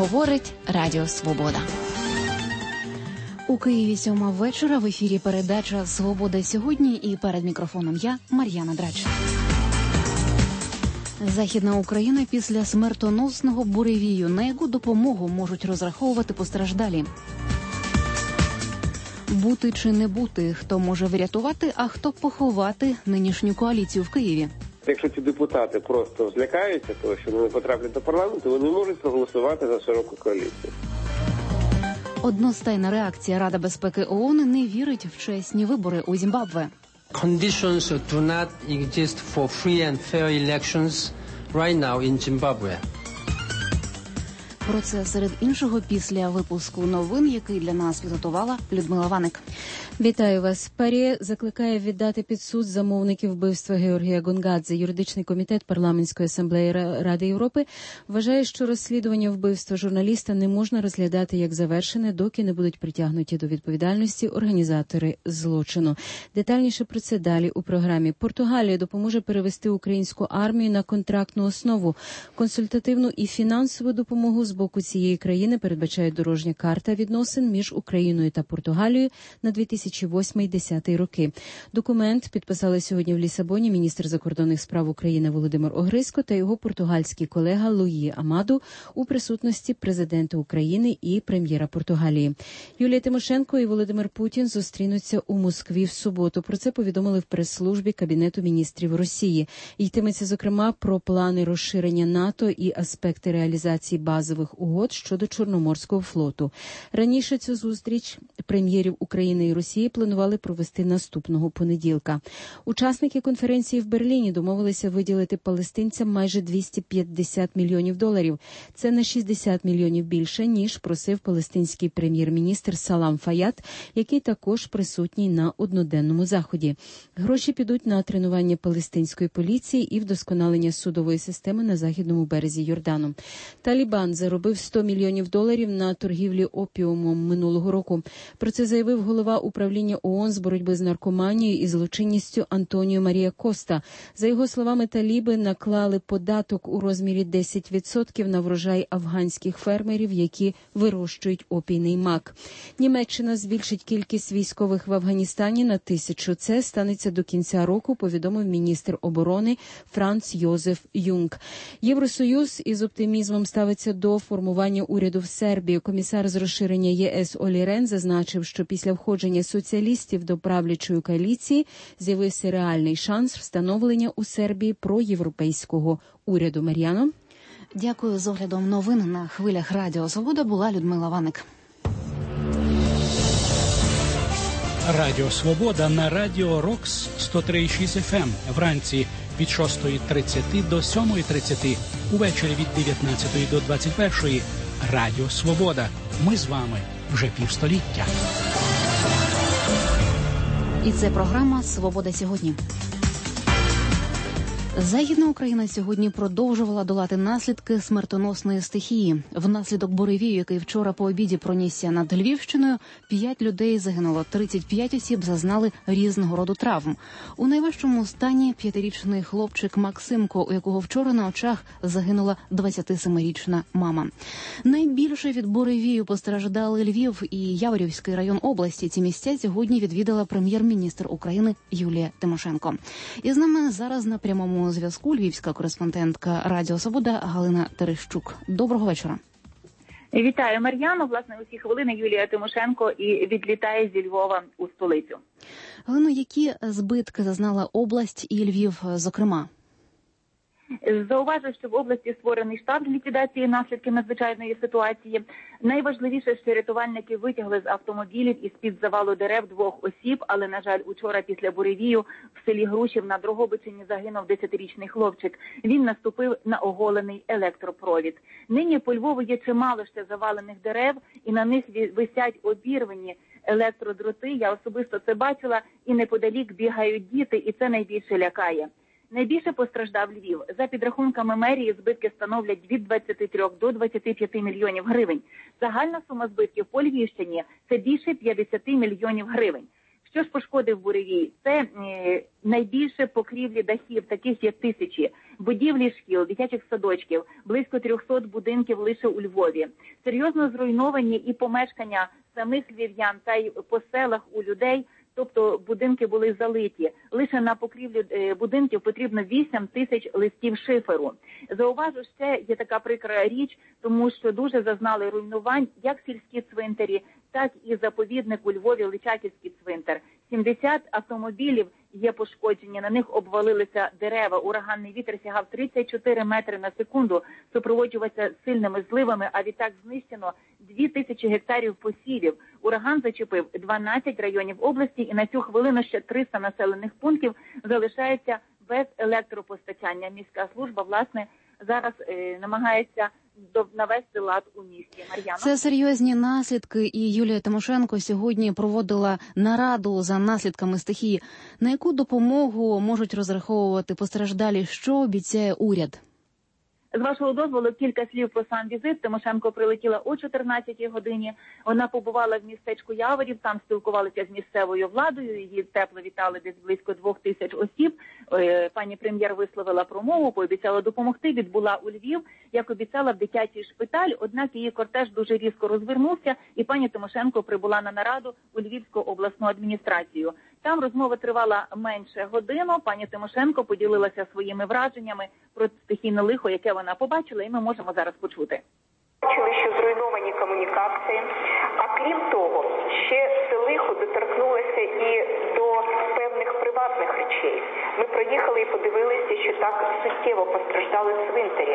говорить Радіо Свобода. У Києві 7 вечора. В ефірі передача «Свобода сьогодні» і перед мікрофоном я, Мар'яна Драч. Західна Україна після смертоносного буревію. На яку допомогу можуть розраховувати постраждалі? Бути чи не бути? Хто може врятувати, а хто поховати нинішню коаліцію в Києві? Якщо ці депутати просто злякаються того, що вони потраплять до парламенту, вони можуть проголосувати за широку коаліцію. Одностайна реакція. Рада безпеки ООН не вірить в чесні вибори у Зімбабве. Conditions do not exist for free and fair elections right now in Zimbabwe. Про це серед іншого після випуску новин, який для нас підготувала Людмила Ваник. Вітаю вас. ПАРЄ закликає віддати під суд замовників вбивства Георгія Гонгадзе. Юридичний комітет Парламентської асамблеї Ради Європи вважає, що розслідування вбивства журналіста не можна розглядати як завершене, доки не будуть притягнуті до відповідальності організатори злочину. Детальніше про це далі у програмі. Португалія допоможе перевести українську армію на контрактну основу. Консультативну і фінансову допомогу з боку цієї країни передбачає дорожня карта відносин між Україною та Португалією на 2008-2010 роки. Документ підписали сьогодні в Лісабоні міністр закордонних справ України Володимир Огрисько та його португальський колега Луї Амаду у присутності президента України і прем'єра Португалії. Юлія Тимошенко і Володимир Путін зустрінуться у Москві в суботу. Про це повідомили в прес-службі Кабінету міністрів Росії. Йтиметься, зокрема, про плани розширення НАТО і аспекти реалізації базових угод щодо Чорноморського флоту. Раніше цю зустріч прем'єрів України і Росії планували провести наступного понеділка. Учасники конференції в Берліні домовилися виділити палестинцям майже $250 мільйонів. Це на 60 мільйонів більше, ніж просив палестинський прем'єр-міністр Салам Фаяд, який також присутній на одноденному заході. Гроші підуть на тренування палестинської поліції і вдосконалення судової системи на західному березі Йордану. Талібан заробив $100 мільйонів на торгівлі опіумом минулого року. Про це заявив голова управління ООН з боротьби з наркоманією і злочинністю Антоніо Марія Коста. За його словами, таліби наклали податок у розмірі 10% на врожай афганських фермерів, які вирощують опійний мак. Німеччина збільшить кількість військових в Афганістані на 1000. Це станеться до кінця року, повідомив міністр оборони Франц Йозеф Юнг. Євросоюз із оптимізмом ставиться до формування уряду в Сербії. Комісар з розширення ЄС Олі Рен зазначив, що після входження соціалістів до правлячої коаліції з'явився реальний шанс встановлення у Сербії проєвропейського уряду. Мар'яно? Дякую. З оглядом новин на хвилях Радіо Свобода була Людмила Ваник. Радіо Свобода на Радіо Рокс 103,6 FM. Вранці від 6:30 до 7:30. Увечері від 19 до 21. Радіо Свобода. Ми з вами вже півстоліття. І це програма «Свобода сьогодні». Західна Україна сьогодні продовжувала долати наслідки смертоносної стихії. Внаслідок буревію, який вчора по обіді пронісся над Львівщиною, 5 людей загинуло, 35 осіб зазнали різного роду травм. У найважчому стані 5-річний хлопчик Максимко, у якого вчора на очах загинула 27-річна мама. Найбільше від буревію постраждали Львів і Яворівський район області. Ці місця сьогодні відвідала прем'єр-міністр України Юлія Тимошенко. І з нами зараз на прямому зв'язку львівська кореспондентка Радіо Свобода Галина Терещук. Доброго вечора. Вітаю, Мар'яно. Власне, у ці хвилини Юлія Тимошенко і відлітає зі Львова у столицю. Галино, які збитки зазнала область і Львів, зокрема? Зауважу, що в області створений штаб з ліквідації наслідків надзвичайної ситуації. Найважливіше, що рятувальники витягли з автомобілів із-під завалу дерев 2 осіб, але, на жаль, учора після буревію в селі Грушів на Дрогобичині загинув 10-річний хлопчик. Він наступив на оголений електропровід. Нині по Львову є чимало ще завалених дерев, і на них висять обірвані електродроти. Я особисто це бачила, і неподалік бігають діти, і це найбільше лякає. Найбільше постраждав Львів. За підрахунками мерії, збитки становлять від 23 до 25 мільйонів гривень. Загальна сума збитків по Львівщині – це більше 50 мільйонів гривень. Що ж пошкодив буревій? Це найбільше покрівлі дахів, таких є тисячі, будівлі шкіл, дитячих садочків, близько 300 будинків лише у Львові. Серйозно зруйновані і помешкання самих львів'ян та й по селах у людей, тобто будинки були залиті. Лише на покрівлю будинків потрібно 8 тисяч листів шиферу. Зауважу, ще є така прикра річ, тому що дуже зазнали руйнувань як сільські цвинтарі, так і заповідник у Львові Личаківський цвинтар. 70 автомобілів є пошкоджені, на них обвалилися дерева. Ураганний вітер сягав 34 метри на секунду, супроводжувався сильними зливами, а відтак знищено 2000 гектарів посівів. Ураган зачепив 12 районів області, і на цю хвилину ще 300 населених пунктів залишаються без електропостачання. Міська служба, власне, зараз намагається навести лад у місті. Мар'яно? Це серйозні наслідки, і Юлія Тимошенко сьогодні проводила нараду за наслідками стихії. На яку допомогу можуть розраховувати постраждалі? Що обіцяє уряд? З вашого дозволу, кілька слів про сам візит. Тимошенко прилетіла о 14-й годині. Вона побувала в містечку Яворів, там спілкувалася з місцевою владою, її тепло вітали десь близько 2000 осіб. Пані прем'єр висловила промову, пообіцяла допомогти, відбула у Львів, як обіцяла, в дитячий шпиталь, однак її кортеж дуже різко розвернувся, і пані Тимошенко прибула на нараду у Львівську обласну адміністрацію. Там розмова тривала менше годину. Пані Тимошенко поділилася своїми враженнями про стихійне лихо, яке вона побачила, і ми можемо зараз почути. Бачили, що зруйновані комунікації, а крім того, ще це лихо доторкнулося і до певних приватних речей. Ми проїхали і подивилися, що так суттєво постраждали цвинтарі.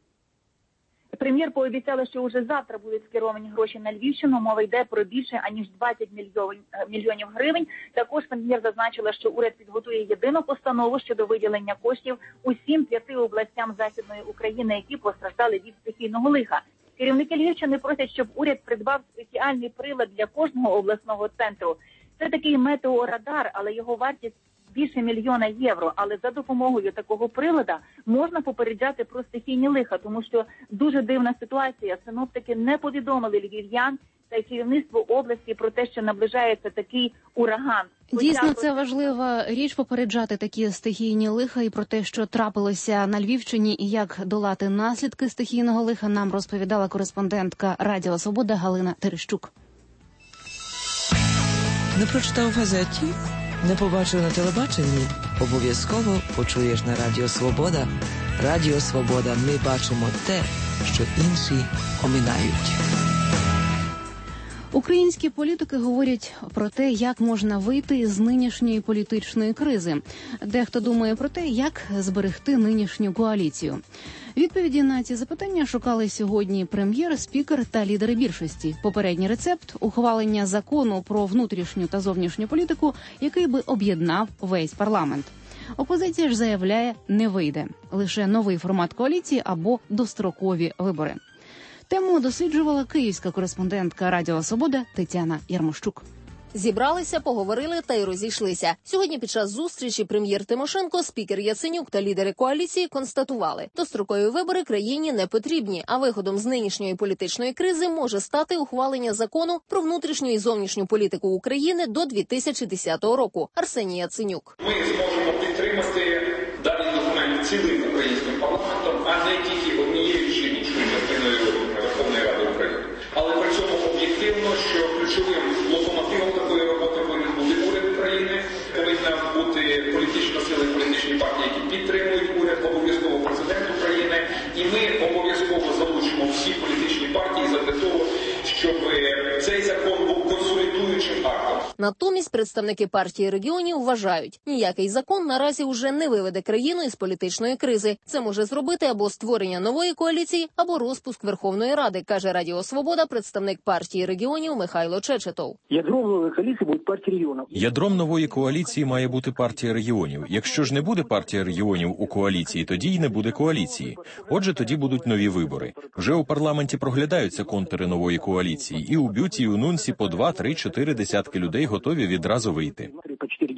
Прем'єр пообіцяла, що уже завтра будуть скеровані гроші на Львівщину. Мова йде про більше, аніж 20 мільйонів гривень. Також прем'єр зазначила, що уряд підготує єдину постанову щодо виділення коштів усім 5 областям Західної України, які постраждали від стихійного лиха. Керівники Львівщини просять, щоб уряд придбав спеціальний прилад для кожного обласного центру. Це такий метеорадар, але його вартість більше 1 мільйона євро, але за допомогою такого прилада можна попереджати про стихійні лиха, тому що дуже дивна ситуація. Синоптики не повідомили львів'ян та й керівництво області про те, що наближається такий ураган. Дійсно, це важлива річ — попереджати такі стихійні лиха, і про те, що трапилося на Львівщині і як долати наслідки стихійного лиха, нам розповідала кореспондентка Радіо Свобода Галина Терещук. Не прочитав в газеті? Не побачив на телебаченні? Обов'язково почуєш на Радіо Свобода. Радіо Свобода. Ми бачимо те, що інші оминають. Українські політики говорять про те, як можна вийти з нинішньої політичної кризи. Дехто думає про те, як зберегти нинішню коаліцію. Відповіді на ці запитання шукали сьогодні прем'єр, спікер та лідери більшості. Попередній рецепт – ухвалення закону про внутрішню та зовнішню політику, який би об'єднав весь парламент. Опозиція ж заявляє, не вийде. Лише новий формат коаліції або дострокові вибори. Тему досліджувала київська кореспондентка Радіо Свобода Тетяна Ярмощук. Зібралися, поговорили та й розійшлися. Сьогодні під час зустрічі прем'єр Тимошенко, спікер Яценюк та лідери коаліції констатували, дострокові вибори країні не потрібні, а виходом з нинішньої політичної кризи може стати ухвалення закону про внутрішню і зовнішню політику України до 2010 року. Арсеній Яценюк. Ми зможемо підтримати даний документ цілим українським парламентом, а не тільки однією чи іншою частиною Верховної Ради України. Але при цьому об'єктивно, що ключовим локомотивом такої роботи повинен бути уряд України, повинна бути політична сила і політичні партії, які підтримують уряд, обов'язково президент України, і ми обов'язково залучимо всі політичні партії задля того, щоб цей закон був консолідуючим актом. Натомість представники партії регіонів вважають, ніякий закон наразі уже не виведе країну із політичної кризи. Це може зробити або створення нової коаліції, або розпуск Верховної Ради, каже Радіо Свобода представник партії регіонів Михайло Чечетов. Ядром нової коаліції буде партія регіонів. Ядром нової коаліції має бути партія регіонів. Якщо ж не буде партія регіонів у коаліції, тоді й не буде коаліції. Отже, тоді будуть нові вибори. Вже у парламенті проглядаються контури нової коаліції. І у Бюті, і у Нунсі по 2, 3, 4 десятки людей готові відразу вийти.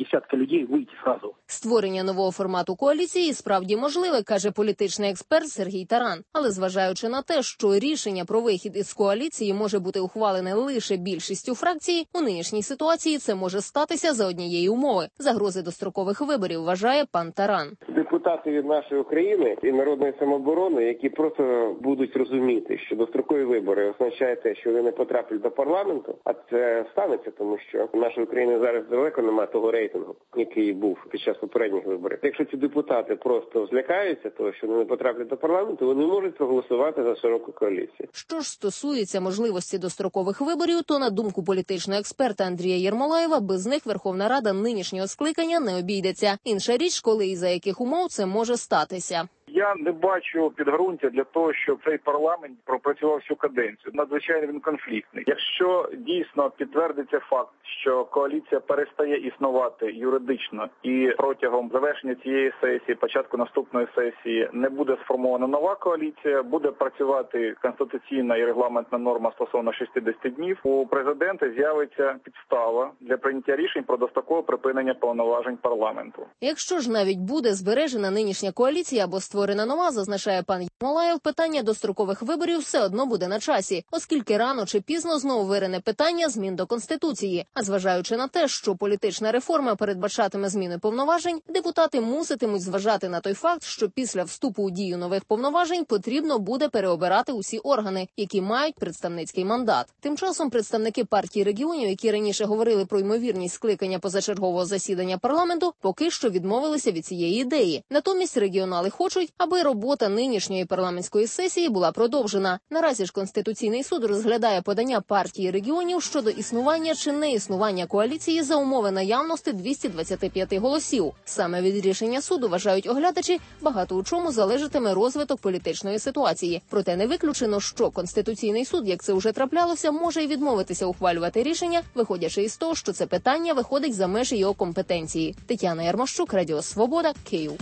десятка людей выйти сразу. Створення нового формату коаліції справді можливе, каже політичний експерт Сергій Таран. Але зважаючи на те, що рішення про вихід із коаліції може бути ухвалене лише більшістю фракцій, у нинішній ситуації це може статися за однієї умови – загрози дострокових виборів, вважає пан Таран. Депутати від нашої України і Народної самооборони, які просто будуть розуміти, що дострокові вибори означає те, що вони не потраплять до парламенту, а це станеться, тому що в нашій Україні зараз далеко немає того рейтингу, який був під час попередніх виборів. Якщо ці депутати просто злякаються того, що вони не потраплять до парламенту, вони можуть проголосувати за широку коаліцію. Що ж стосується можливості дострокових виборів, то на думку політичного експерта Андрія Єрмолаєва, без них Верховна Рада нинішнього скликання не обійдеться. Інша річ, коли і за яких умов це може статися. Я не бачу підґрунтя для того, щоб цей парламент пропрацював всю каденцію. Надзвичайно він конфліктний. Якщо дійсно підтвердиться факт, що коаліція перестає існувати юридично і протягом завершення цієї сесії, початку наступної сесії, не буде сформована нова коаліція, буде працювати конституційна і регламентна норма стосовно 60 днів, у президента з'явиться підстава для прийняття рішень про дострокове припинення повноважень парламенту. Якщо ж навіть буде збережена нинішня коаліція або створена нова, зазначає пан Єрмолаєв, питання дострокових виборів все одно буде на часі, оскільки рано чи пізно знову вирине питання змін до Конституції. А зважаючи на те, що політична реформа передбачатиме зміни повноважень, депутати муситимуть зважати на той факт, що після вступу у дію нових повноважень потрібно буде переобирати усі органи, які мають представницький мандат. Тим часом представники партії регіонів, які раніше говорили про ймовірність скликання позачергового засідання парламенту, поки що відмовилися від цієї ідеї. Натомість регіонали хочуть, аби робота нинішньої парламентської сесії була продовжена. Наразі ж Конституційний суд розглядає подання партії регіонів щодо існування чи неіснування коаліції за умови наявності 225 голосів. Саме від рішення суду, вважають оглядачі, багато у чому залежатиме розвиток політичної ситуації. Проте не виключено, що Конституційний суд, як це вже траплялося, може й відмовитися ухвалювати рішення, виходячи із того, що це питання виходить за межі його компетенції. Тетяна Ярмощук, Радіо Свобода, Київ.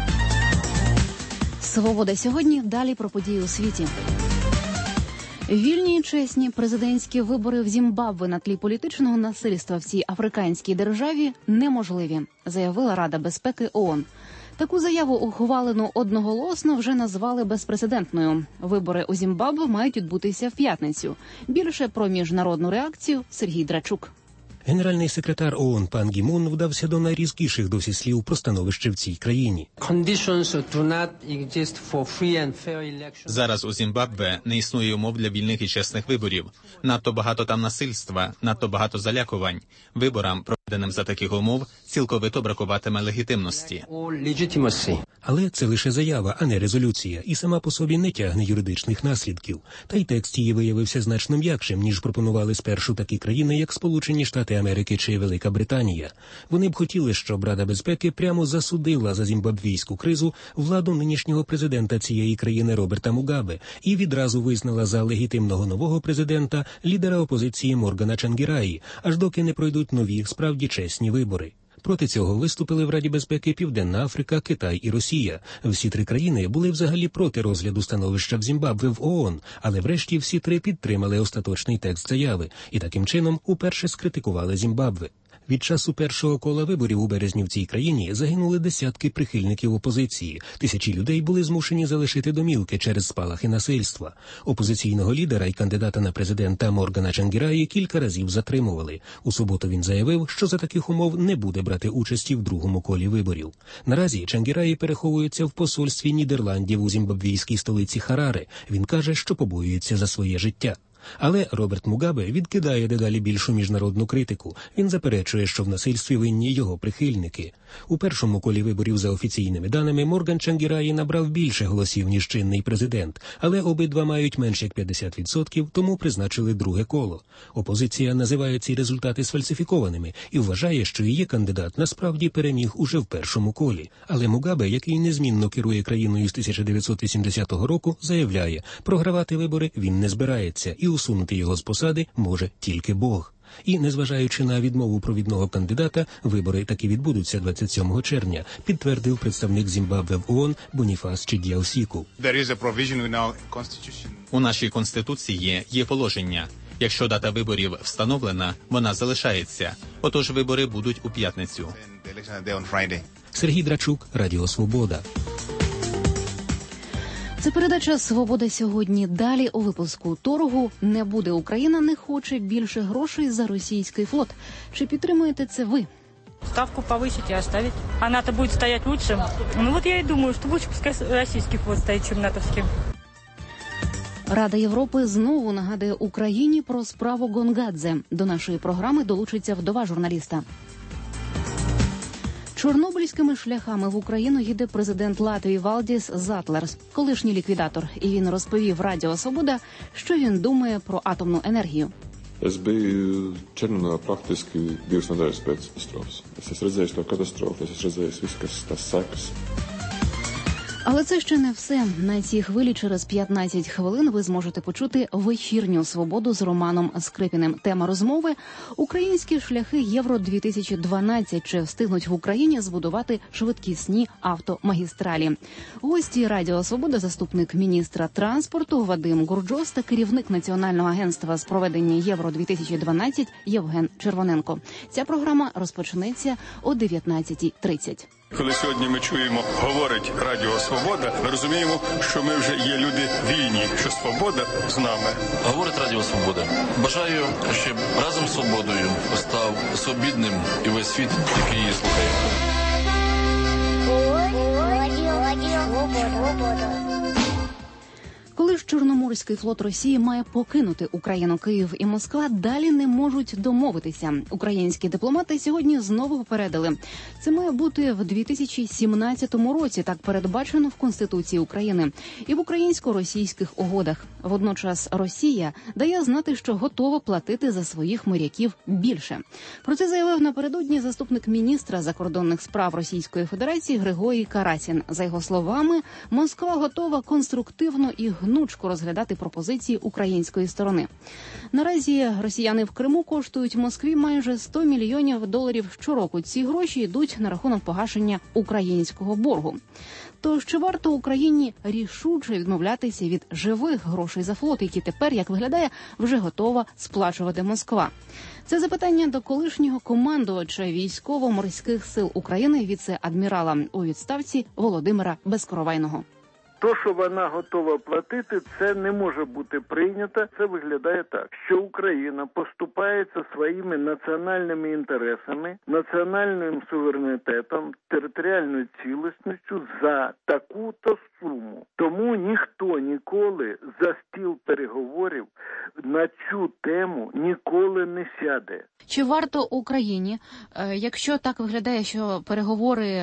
Свобода сьогодні. Далі про події у світі. Вільні і чесні президентські вибори в Зімбабве на тлі політичного насильства в цій африканській державі неможливі, заявила Рада безпеки ООН. Таку заяву, ухвалену одноголосно, вже назвали безпрецедентною. Вибори у Зімбабве мають відбутися в п'ятницю. Більше про міжнародну реакцію Сергій Драчук. Генеральний секретар ООН пан Гі Мун вдався до найрізкіших досі слів про становище в цій країні. Зараз у Зімбабве не існує умов для вільних і чесних виборів. Надто багато там насильства, надто багато залякувань. Виборам, проведеним за таких умов, цілковито бракуватиме легітимності. Але це лише заява, а не резолюція, і сама по собі не тягне юридичних наслідків. Та й текст її виявився значно м'якшим, ніж пропонували спершу такі країни, як Сполучені Штати Америки чи Велика Британія. Вони б хотіли, щоб Рада безпеки прямо засудила за зімбабвійську кризу владу нинішнього президента цієї країни Роберта Мугабе і відразу визнала за легітимного нового президента лідера опозиції Моргана Чангіраї, аж доки не пройдуть нові, справді чесні вибори. Проти цього виступили в Раді безпеки Південна Африка, Китай і Росія. Всі три країни були взагалі проти розгляду становища в Зімбабве в ООН, але врешті всі три підтримали остаточний текст заяви і таким чином уперше скритикували Зімбабве. Від часу першого кола виборів у березні в цій країні загинули десятки прихильників опозиції. Тисячі людей були змушені залишити домівки через спалахи насильства. Опозиційного лідера і кандидата на президента Моргана Чангіраї кілька разів затримували. У суботу він заявив, що за таких умов не буде брати участі в другому колі виборів. Наразі Чангіраї переховується в посольстві Нідерландів у зімбабвійській столиці Хараре. Він каже, що побоюється за своє життя. Але Роберт Мугабе відкидає дедалі більшу міжнародну критику. Він заперечує, що в насильстві винні його прихильники. У першому колі виборів за офіційними даними Морган Чангіраї набрав більше голосів, ніж чинний президент. Але обидва мають менш як 50%, тому призначили друге коло. Опозиція називає ці результати сфальсифікованими і вважає, що її кандидат насправді переміг уже в першому колі. Але Мугабе, який незмінно керує країною з 1980 року, заявляє, програвати вибори він не збирається і усунути його з посади може тільки Бог. І, незважаючи на відмову провідного кандидата, вибори таки відбудуться 27 червня, підтвердив представник Зімбабве в ООН Боніфас Чидіаусіку. У нашій Конституції є положення. Якщо дата виборів встановлена, вона залишається. Отож вибори будуть у п'ятницю. Сергій Драчук, Радіо Свобода. Це передача «Свобода сьогодні». Далі у випуску торгу «Не буде Україна не хоче більше грошей за російський флот». Чи підтримуєте це ви? Ставку повысить и оставить. А НАТО будет стоять лучше. Ну вот я и думаю, что лучше пускай российский флот стоит, чем натовский. Рада Європи знову нагадує Україні про справу Гонгадзе. До нашої програми долучиться вдова журналіста. Чорнобильськими шляхами в Україну їде президент Латвії Валдіс Затлерс, колишній ліквідатор. І він розповів Радіо Свобода, що він думає про атомну енергію. Es biju Černobylā praktiski 2 nedēļas pēc katastrofas. Es esmu redzējis to katastrofu, es esmu redzējis visu, kas tas sekas. Але це ще не все. На цій хвилі через 15 хвилин ви зможете почути вечірню «Свободу» з Романом Скрипіним. Тема розмови – українські шляхи Євро-2012. Чи встигнуть в Україні збудувати швидкісні автомагістралі? Гості Радіо Свобода – заступник міністра транспорту Вадим Гурджос та керівник Національного агентства з проведення Євро-2012 Євген Червоненко. Ця програма розпочнеться о 19:30. Коли сьогодні ми чуємо, говорить Радіо Свобода, ми розуміємо, що ми вже є люди вільні, що свобода з нами. Говорить Радіо Свобода. Бажаю, щоб разом з свободою став свобідним і весь світ, який її слухає. Коли ж Чорноморський флот Росії має покинути Україну, Київ і Москва далі не можуть домовитися. Українські дипломати сьогодні знову попередили. Це має бути в 2017 році, так передбачено в Конституції України і в українсько-російських угодах. Водночас Росія дає знати, що готова платити за своїх моряків більше. Про це заявив напередодні заступник міністра закордонних справ Російської Федерації Григорій Карасін. За його словами, Москва готова конструктивно і гнучко розглядати пропозиції української сторони. Наразі росіяни в Криму коштують Москві майже $100 мільйонів щороку. Ці гроші йдуть на рахунок погашення українського боргу. Тож чи варто Україні рішуче відмовлятися від живих грошей за флот, які тепер, як виглядає, вже готова сплачувати Москва? Це запитання до колишнього командувача військово-морських сил України, віце-адмірала у відставці Володимира Безкоровайного. То, що вона готова платити, це не може бути прийнято. Це виглядає так, що Україна поступається своїми національними інтересами, національним суверенітетом, територіальною цілісністю за таку-то суму. Тому ніхто ніколи за стіл переговорів на цю тему ніколи не сяде. Чи варто Україні, якщо так виглядає, що переговори,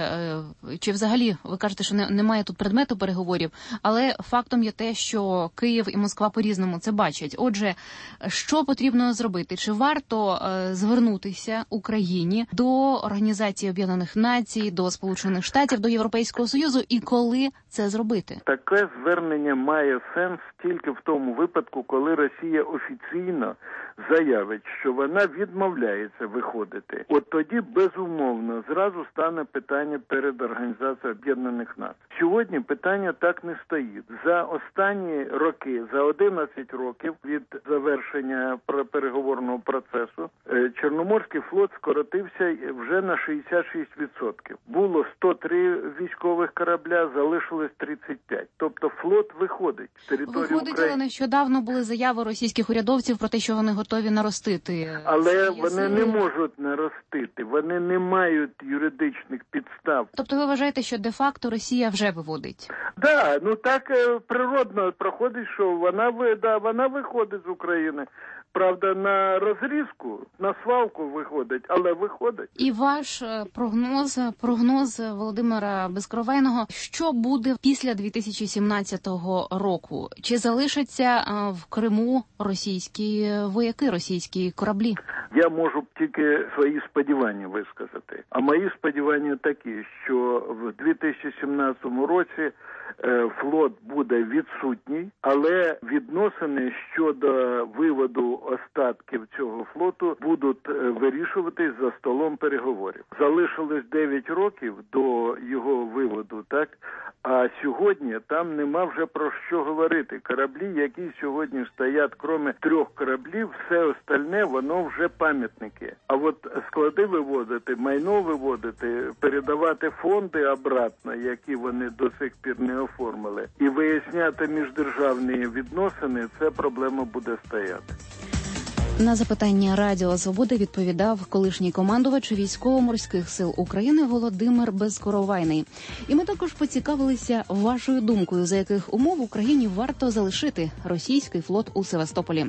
чи взагалі, ви кажете, що немає тут предмету переговорів, але фактом є те, що Київ і Москва по-різному це бачать. Отже, що потрібно зробити? Чи варто звернутися Україні до Організації Об'єднаних Націй, до Сполучених Штатів, до Європейського Союзу і коли це зробити? Таке звернення має сенс тільки в тому випадку, коли Росія офіційно заявить, що вона відмовляється виходити. От тоді, безумовно, зразу стане питання перед Організацією Об'єднаних Націй. Сьогодні питання так не стоїть. За останні роки, за 11 років від завершення переговорного процесу, Чорноморський флот скоротився вже на 66%. Було 103 військових корабля, залишилось 35. Тобто флот виходить з території України. Але нещодавно були заяви російських урядовців про те, що вони готові наростити. Але вони не можуть наростити, вони не мають юридичних підстав. Тобто ви вважаєте, що де-факто Росія вже виводить? Да, ну так природно проходить, що вона виходить з України. Правда, на розрізку, на свалку виходить, але виходить. І ваш прогноз Володимира Безкоровайного, що буде після 2017 року? Чи залишаться в Криму російські вояки, російські кораблі? Я можу тільки свої сподівання висказати. А мої сподівання такі, що в 2017 році флот буде відсутній, але відносини щодо виводу остатків цього флоту будуть вирішуватись за столом переговорів. Залишилось 9 років до його виводу, так? А сьогодні там нема вже про що говорити. Кораблі, які сьогодні стоять, крім 3 кораблів, все остальне, воно вже пам'ятники. А от склади виводити, майно виводити, передавати фонди обратно, які вони до сих пір не оформили, і виясняти міждержавні відносини, це проблема буде стояти. На запитання Радіо Свобода відповідав колишній командувач Військово-морських сил України Володимир Безкоровайний. І ми також поцікавилися вашою думкою, за яких умов Україні варто залишити російський флот у Севастополі.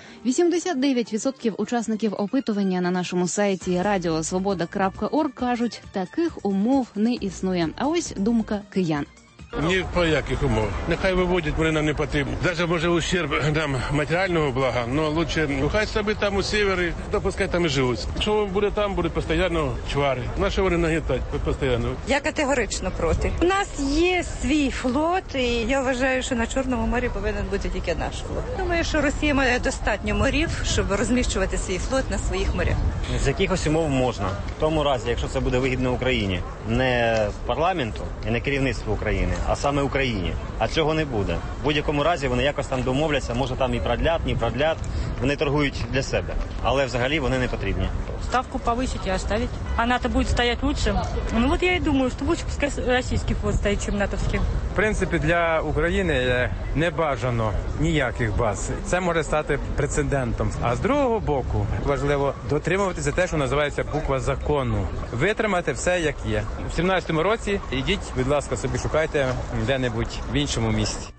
89% учасників опитування на нашому сайті radiosvoboda.org кажуть, таких умов не існує. А ось думка киян. Ні по яких умов. Нехай виводять, вони нам не потрібні. Навіть може ущерб нам матеріального блага, але лучше, хай собі там у севері, то пускай там і живуть. Якщо буде там, будуть постійно чвари. На що вони нагнітають постійно? Я категорично проти. У нас є свій флот, і я вважаю, що на Чорному морі повинен бути тільки наш флот. Думаю, що Росія має достатньо морів, щоб розміщувати свій флот на своїх морях. З якихось умов можна. В тому разі, якщо це буде вигідно Україні, не парламенту і не керівництву України, а саме Україні. А цього не буде. В будь-якому разі вони якось там домовляться, може там і продлять, не продлять. Вони торгують для себе. Але взагалі вони не потрібні. Ставку повысить и оставить. А НАТО будет стоять лучше. Ну вот я и думаю, что лучше пускай российский флот стоит, чем натовский. В принципі, для України не бажано ніяких баз. Це може стати прецедентом. А з другого боку, важливо дотримуватися те, що називається буква закону. Витримати все, як є. У 17-му році ідіть, будь ласка, собі шукайте де-небудь в іншому місці.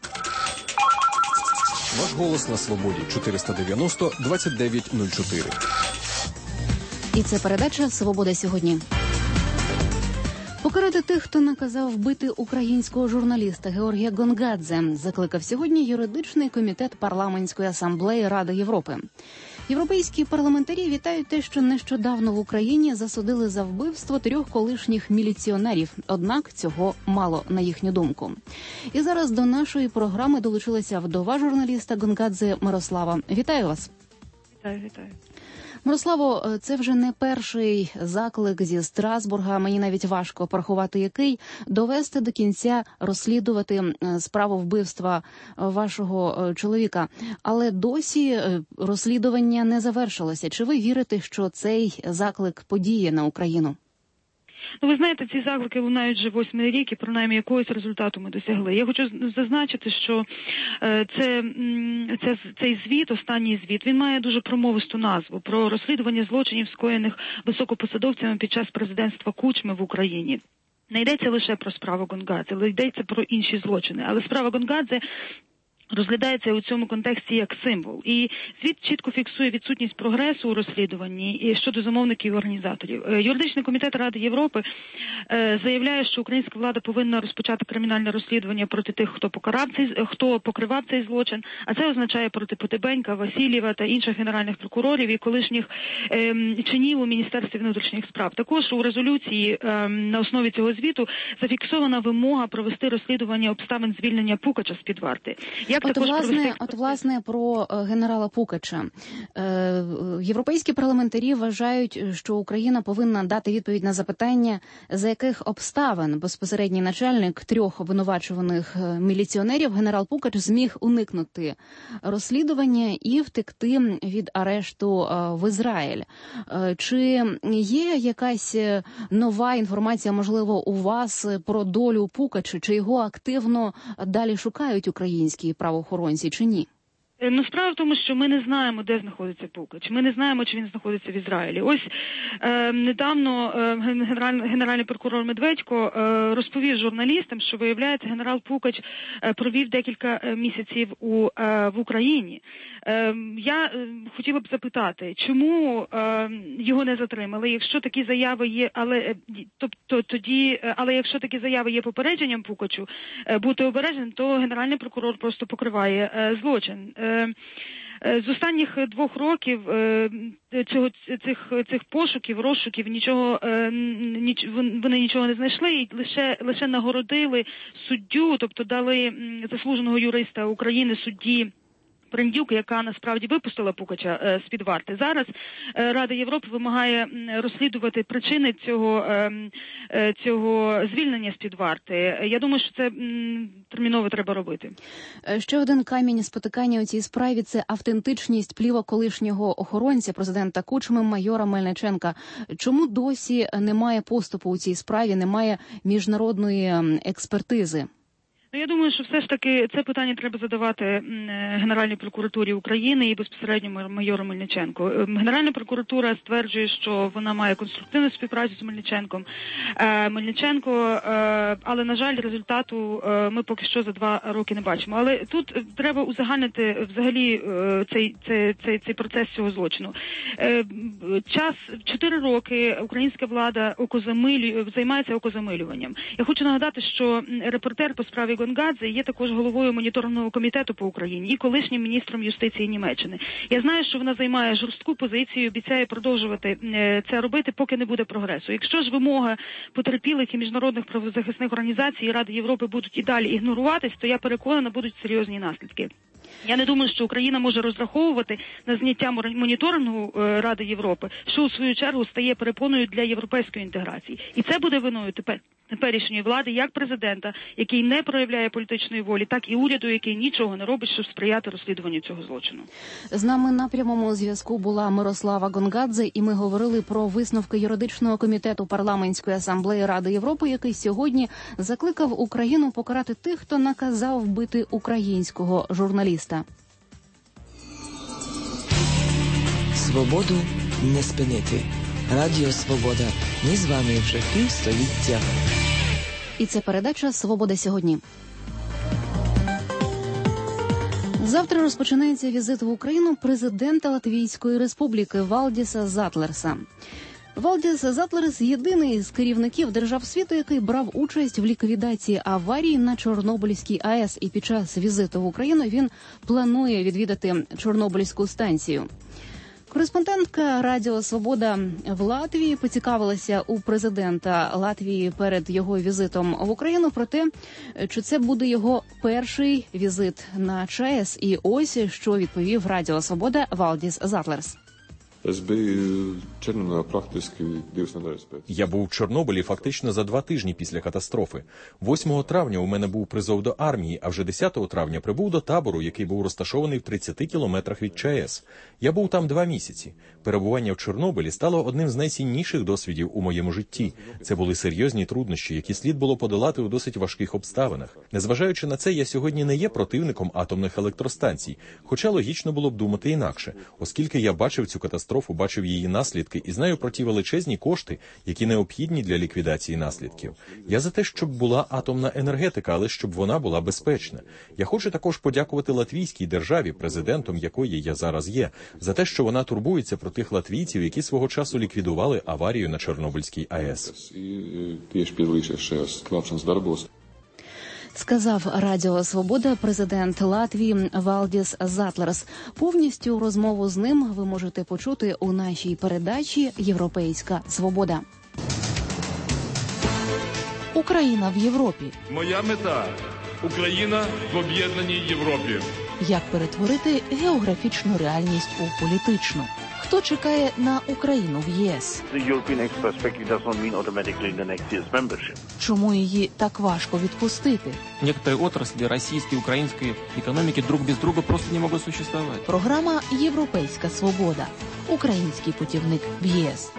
Ваш голос на свободі. 490-2904. І це передача «Свобода сьогодні». Покарати тих, хто наказав вбити українського журналіста Георгія Гонгадзе, закликав сьогодні юридичний комітет Парламентської асамблеї Ради Європи. Європейські парламентарі вітають те, що нещодавно в Україні засудили за вбивство 3 колишніх міліціонерів. Однак цього мало, на їхню думку. І зараз до нашої програми долучилася вдова журналіста Гонгадзе Мирослава. Вітаю вас. Вітаю. Мирославо, це вже не перший заклик зі Страсбурга, мені навіть важко порахувати який, довести до кінця, розслідувати справу вбивства вашого чоловіка. Але досі розслідування не завершилося. Чи ви вірите, що цей заклик подіє на Україну? Ну, ви знаєте, ці заклики лунають вже 8-й рік, і принаймні якогось результату ми досягли. Я хочу зазначити, що цей звіт, останній звіт, він має дуже промовисту назву про розслідування злочинів, скоєних високопосадовцями під час президентства Кучми в Україні. Не йдеться лише про справу Гонгадзе, але йдеться про інші злочини. Але справа Гонгадзе розглядається у цьому контексті як символ. І звіт чітко фіксує відсутність прогресу у розслідуванні щодо замовників і організаторів. Юридичний комітет Ради Європи заявляє, що українська влада повинна розпочати кримінальне розслідування проти тих, хто покривав цей злочин, а це означає проти Потебенька, Васильєва та інших генеральних прокурорів і колишніх чинів у Міністерстві внутрішніх справ. Також у резолюції на основі цього звіту зафіксована вимога провести розслідування обставин звільнення Пукача з-під варти. От, власне, про генерала Пукача. Європейські парламентарі вважають, що Україна повинна дати відповідь на запитання, за яких обставин безпосередній начальник 3 обвинувачуваних міліціонерів генерал Пукач зміг уникнути розслідування і втекти від арешту в Ізраїль. Чи є якась нова інформація, можливо, у вас про долю Пукача, чи його активно далі шукають українські правоохоронці, чи ні? Ну, справа в тому, що ми не знаємо, де знаходиться Пукач. Ми не знаємо, чи він знаходиться в Ізраїлі. Ось недавно генеральний прокурор Медведько розповів журналістам, що, виявляється, генерал Пукач провів декілька місяців в Україні. Я хотіла б запитати, чому його не затримали, якщо такі заяви є, але якщо такі заяви є попередженням Пукачу бути обережним, то генеральний прокурор просто покриває злочин. З останніх 2 років цих пошуків, розшуків вони нічого не знайшли і лише нагородили суддю, тобто дали заслуженого юриста України судді Приндюк, яка насправді випустила Пукача з-під варти. Зараз Рада Європи вимагає розслідувати причини цього звільнення з-під варти. Я думаю, що це терміново треба робити. Ще один камінь спотикання у цій справі – це автентичність плівок колишнього охоронця президента Кучми майора Мельниченка. Чому досі немає поступу у цій справі, немає міжнародної експертизи? Я думаю, що все ж таки це питання треба задавати Генеральній прокуратурі України і безпосередньо майору Мельниченку. Генеральна прокуратура стверджує, що вона має конструктивну співпрацю з Мельниченком. Але, на жаль, результату ми поки що за 2 роки не бачимо. Але тут треба узагальнити взагалі цей процес цього злочину. 4 роки українська влада займається окозамилюванням. Я хочу нагадати, що репортер по справі Гонгадзе є також головою моніторного комітету по Україні і колишнім міністром юстиції Німеччини. Я знаю, що вона займає жорстку позицію і обіцяє продовжувати це робити, поки не буде прогресу. Якщо ж вимоги потерпілих і міжнародних правозахисних організацій і Ради Європи будуть і далі ігноруватись, то я переконана, будуть серйозні наслідки. Я не думаю, що Україна може розраховувати на зняття моніторингу Ради Європи, що у свою чергу стає перепоною для європейської інтеграції. І це буде виною теперішньої влади, як президента, який не проявляє політичної волі, так і уряду, який нічого не робить, щоб сприяти розслідуванню цього злочину. З нами на прямому зв'язку була Мирослава Гонгадзе, і ми говорили про висновки юридичного комітету Парламентської асамблеї Ради Європи, який сьогодні закликав Україну покарати тих, хто наказав вбити українського журналіста. Свободу не спинити. Радіо Свобода. Ми з вами вже півстоліття. І це передача «Свобода сьогодні». Завтра розпочинається візит в Україну президента Латвійської республіки Валдіса Затлерса. Валдіс Затлерс – єдиний з керівників держав світу, який брав участь в ліквідації аварії на Чорнобильській АЕС. І під час візиту в Україну він планує відвідати Чорнобильську станцію. Кореспондентка Радіо Свобода в Латвії поцікавилася у президента Латвії перед його візитом в Україну про те, чи це буде його перший візит на ЧАЕС. І ось що відповів Радіо Свобода Валдіс Затлерс. Я був в Чорнобилі фактично за 2 тижні після катастрофи. 8 травня у мене був призов до армії, а вже 10 травня прибув до табору, який був розташований в 30 кілометрах від ЧАЕС. Я був там 2 місяці. Перебування в Чорнобилі стало одним з найцінніших досвідів у моєму житті. Це були серйозні труднощі, які слід було подолати у досить важких обставинах. Незважаючи на це, я сьогодні не є противником атомних електростанцій, хоча логічно було б думати інакше, оскільки я бачив цю катастрофу, бачив її наслідки і знаю про ті величезні кошти, які необхідні для ліквідації наслідків. Я за те, щоб була атомна енергетика, але щоб вона була безпечна. Я хочу також подякувати латвійській державі, президентом якої я зараз є, за те, що вона турбується про тих латвійців, які свого часу ліквідували аварію на Чорнобильській АЕС. Сказав Радіо Свобода президент Латвії Валдіс Затлерс. Повністю розмову з ним ви можете почути у нашій передачі «Європейська свобода». Україна в Європі. Моя мета – Україна в об'єднаній Європі. Як перетворити географічну реальність у політичну? Хто чекає на Україну в ЄС? Чому її так важко відпустити? Некоторые отрасли российской и украинской экономики друг без друга просто не могут существовать. Програма «Європейська свобода». Український путівник в ЄС.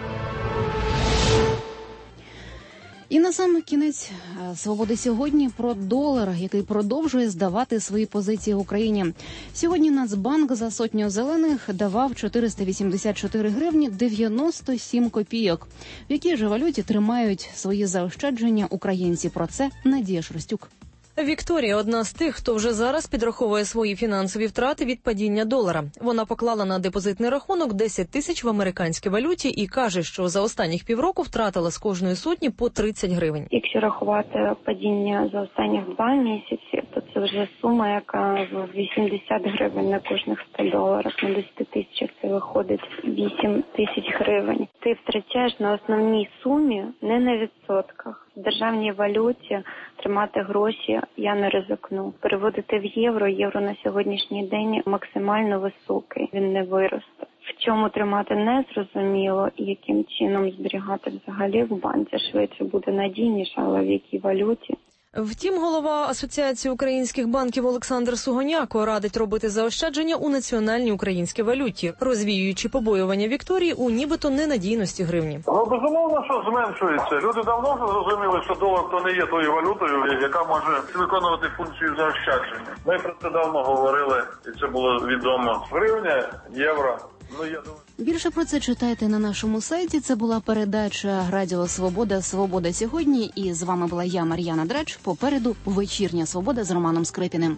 І на сам кінець «Свободи сьогодні» про долар, який продовжує здавати свої позиції в Україні. Сьогодні Нацбанк за 100 зелених давав 484 гривні 97 копійок. В якій же валюті тримають свої заощадження українці? Про це Надія Шерстюк. Вікторія – одна з тих, хто вже зараз підраховує свої фінансові втрати від падіння долара. Вона поклала на депозитний рахунок 10 тисяч в американській валюті і каже, що за останніх півроку втратила з кожної сотні по 30 гривень. Якщо рахувати падіння за останніх 2 місяці, то це це вже сума, яка в 80 гривень на кожних $100. На 10 тисячах це виходить 8 тисяч гривень. Ти втрачаєш на основній сумі, не на відсотках. В державній валюті тримати гроші я не ризикну. Переводити в євро, євро на сьогоднішній день максимально високий, він не виросте. В чому тримати не зрозуміло і яким чином зберігати взагалі в банці швидше буде надійніше, але в якій валюті. Втім, голова Асоціації українських банків Олександр Сугоняко радить робити заощадження у національній українській валюті, розвіюючи побоювання Вікторії у нібито ненадійності гривні. Безумовно, що зменшується. Люди давно вже зрозуміли, що долар то не є тою валютою, яка може виконувати функцію заощадження. Ми про це давно говорили, і це було відомо. Гривня, євро. Більше про це читайте на нашому сайті. Це була передача Радіо Свобода «Свобода сьогодні». І з вами була я, Мар'яна Драч. Попереду «Вечірня Свобода» з Романом Скрипіним.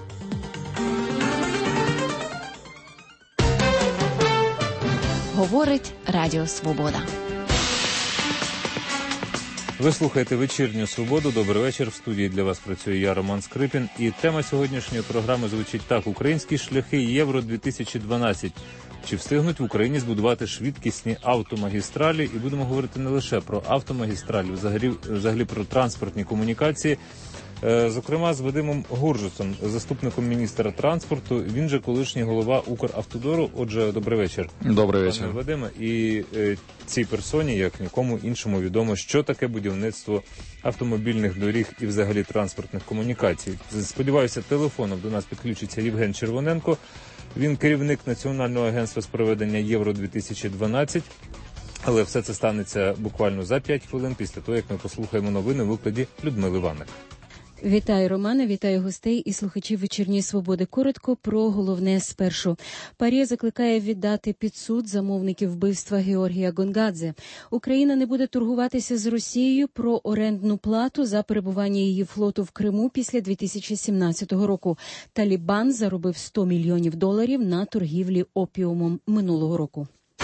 Говорить Радіо Свобода. Ви слухаєте «Вечірню Свободу». Добрий вечір. В студії для вас працює я, Роман Скрипін. І тема сьогоднішньої програми звучить так. Українські шляхи Євро-2012. Чи встигнуть в Україні збудувати швидкісні автомагістралі? І будемо говорити не лише про автомагістралі, взагалі про транспортні комунікації. Зокрема, з Вадимом Гуржусом, заступником міністра транспорту. Він же колишній голова Укравтодору. Отже, добрий вечір. Добрий вечір. Пане Вадиме. І цій персоні, як нікому іншому, відомо, що таке будівництво автомобільних доріг і взагалі транспортних комунікацій. Сподіваюся, телефоном до нас підключиться Євген Червоненко. Він керівник Національного агентства з проведення Євро-2012. Але все це станеться буквально за 5 хвилин після того, як ми послухаємо новини в викладі Людмили Ваник. Вітаю, Романе, вітаю гостей і слухачів «Вечірньої Свободи». Коротко про головне спершу. ПАРЄ закликає віддати під суд замовників вбивства Георгія Гонгадзе. Україна не буде торгуватися з Росією про орендну плату за перебування її флоту в Криму після 2017 року. Талібан заробив $100 мільйонів на торгівлі опіумом минулого року.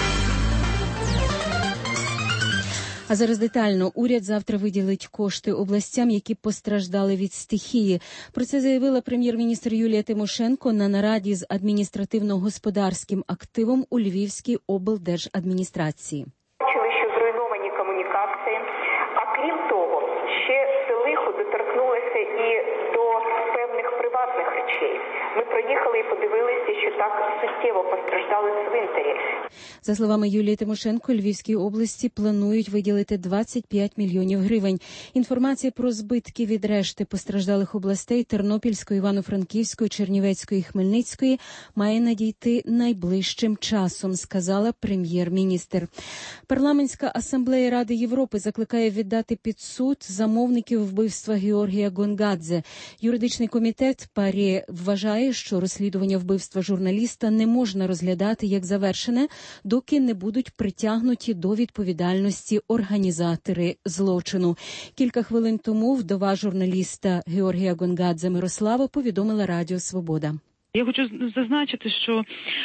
А зараз детально. Уряд завтра виділить кошти областям, які постраждали від стихії. Про це заявила прем'єр-міністр Юлія Тимошенко на нараді з адміністративно-господарським активом у Львівській облдержадміністрації. Бачили, що зруйновані комунікації, а крім того, ще це лихо доторкнулося і до певних приватних речей. Ми проїхали і подивилися, що так суттєво постраждали цвинтарі. За словами Юлії Тимошенко, Львівській області планують виділити 25 мільйонів гривень. Інформація про збитки від решти постраждалих областей Тернопільської, Івано-Франківської, Чернівецької і Хмельницької має надійти найближчим часом, сказала прем'єр-міністр. Парламентська асамблея Ради Європи закликає віддати під суд замовників вбивства Георгія Гонгадзе. Юридичний комітет ПАРЄ вважає, що розслідування вбивства журналіста не можна розглядати як завершене, доки не будуть притягнуті до відповідальності організатори злочину. Кілька хвилин тому вдова журналіста Георгія Гонгадзе Мирослава повідомила Радіо Свобода. Я хочу зазначити, що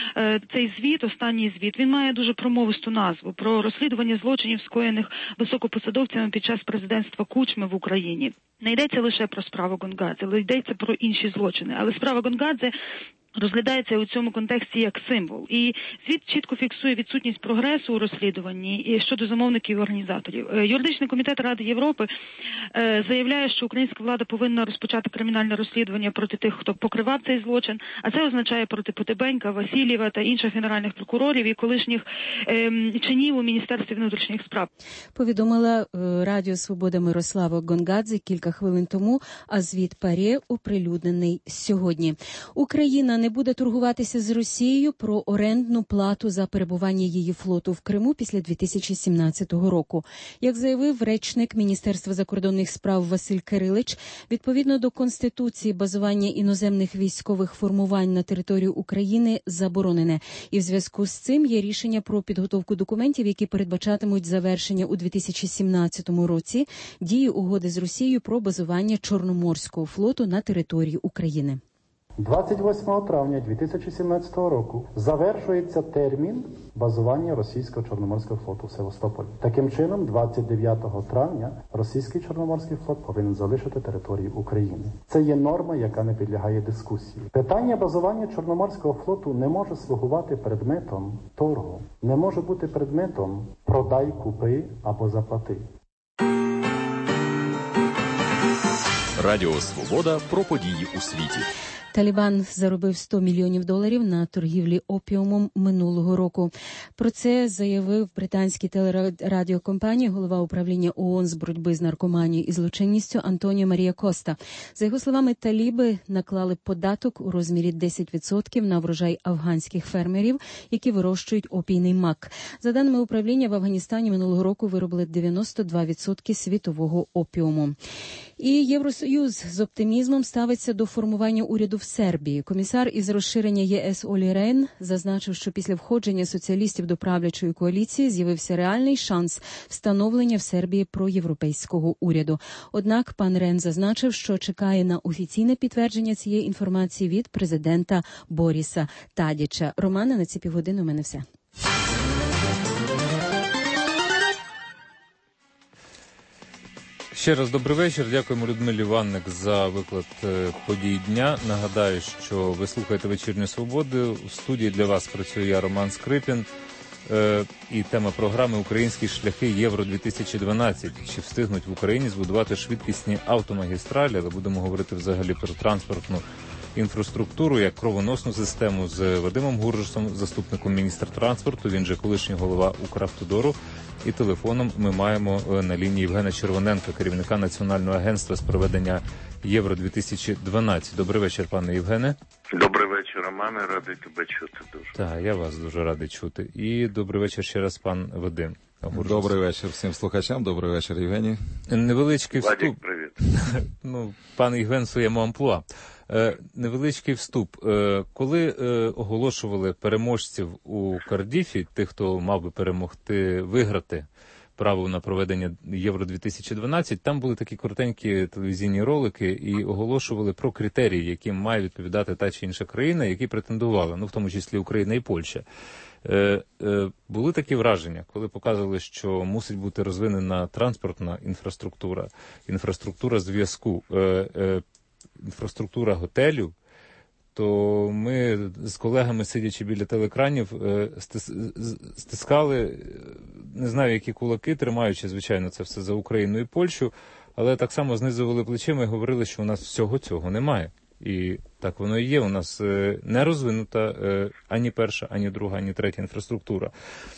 цей звіт, останній звіт, він має дуже промовисту назву про розслідування злочинів, скоєних високопосадовцями під час президентства Кучми в Україні. Не йдеться лише про справу Гонгадзе, але йдеться про інші злочини. Але справа Гонгадзе розглядається у цьому контексті як символ. І звіт чітко фіксує відсутність прогресу у розслідуванні щодо замовників і організаторів. Юридичний комітет Ради Європи заявляє, що українська влада повинна розпочати кримінальне розслідування проти тих, хто покривав цей злочин, а це означає проти Потебенька, Васильєва та інших генеральних прокурорів і колишніх чинів у Міністерстві внутрішніх справ. Повідомила Радіо Свобода Мирослава Гонгадзе кілька хвилин тому, а звіт ПАРЄ оприлюднений сьогодні. Україна не буде торгуватися з Росією про орендну плату за перебування її флоту в Криму після 2017 року. Як заявив речник Міністерства закордонних справ Василь Кирилич, відповідно до Конституції базування іноземних військових формувань на території України заборонене. І в зв'язку з цим є рішення про підготовку документів, які передбачатимуть завершення у 2017 році дії угоди з Росією про базування Чорноморського флоту на території України. 28 травня 2017 року завершується термін базування російського Чорноморського флоту в Севастополі. Таким чином, 29 травня російський Чорноморський флот повинен залишити територію України. Це є норма, яка не підлягає дискусії. Питання базування Чорноморського флоту не може слугувати предметом торгу, не може бути предметом продай, купи або заплати. Радіо Свобода про події у світі. Талібан заробив $100 мільйонів на торгівлі опіумом минулого року. Про це заявив британській телерадіокомпанії голова управління ООН з боротьби з наркоманією і злочинністю Антоніо Марія Коста. За його словами, таліби наклали податок у розмірі 10% на врожай афганських фермерів, які вирощують опійний мак. За даними управління, в Афганістані минулого року виробили 92% світового опіуму. І Євросоюз з оптимізмом ставиться до формування уряду в Сербії. Комісар із розширення ЄС Олі Рен зазначив, що після входження соціалістів до правлячої коаліції з'явився реальний шанс встановлення в Сербії проєвропейського уряду. Однак пан Рен зазначив, що чекає на офіційне підтвердження цієї інформації від президента Боріса Тадіча. Романа, на ці півгодини у мене все. Ще раз добрий вечір. Дякуємо Людмилі Ванник за виклад подій дня. Нагадаю, що ви слухаєте «Вечірню Свободу». В студії для вас працює я, Роман Скрипін. І тема програми «Українські шляхи Євро-2012». Чи встигнуть в Україні збудувати швидкісні автомагістралі? Але будемо говорити взагалі про транспортну інфраструктуру як кровоносну систему з Вадимом Гуржусом, заступником міністра транспорту, він же колишній голова Укравтодору. І телефоном ми маємо на лінії Євгена Червоненка, керівника Національного агентства з проведення Євро-2012. Добрий вечір, пане Євгене. Добрий вечір, Романе. Радий тебе чути дуже. Так, я вас дуже радий чути. І добрий вечір ще раз, пан Вадим Гуржус. Добрий вечір всім слухачам. Добрий вечір, Євгеній. Невеличкий вступ. Вадик, привіт. Пан Євген в своєму амплуа. Невеличкий вступ. Коли оголошували переможців у Кардіфі, тих, хто мав би виграти право на проведення Євро-2012, там були такі коротенькі телевізійні ролики і оголошували про критерії, яким має відповідати та чи інша країна, які претендували, в тому числі Україна і Польща. Були такі враження, коли показували, що мусить бути розвинена транспортна інфраструктура, інфраструктура зв'язку, інфраструктура готелю, то ми з колегами, сидячи біля телекранів, стискали, не знаю, які кулаки, тримаючи, звичайно, це все за Україну і Польщу, але так само знизували плечима і говорили, що у нас всього цього немає. І так воно і є. У нас не розвинута ані перша, ані друга, ані третя інфраструктура.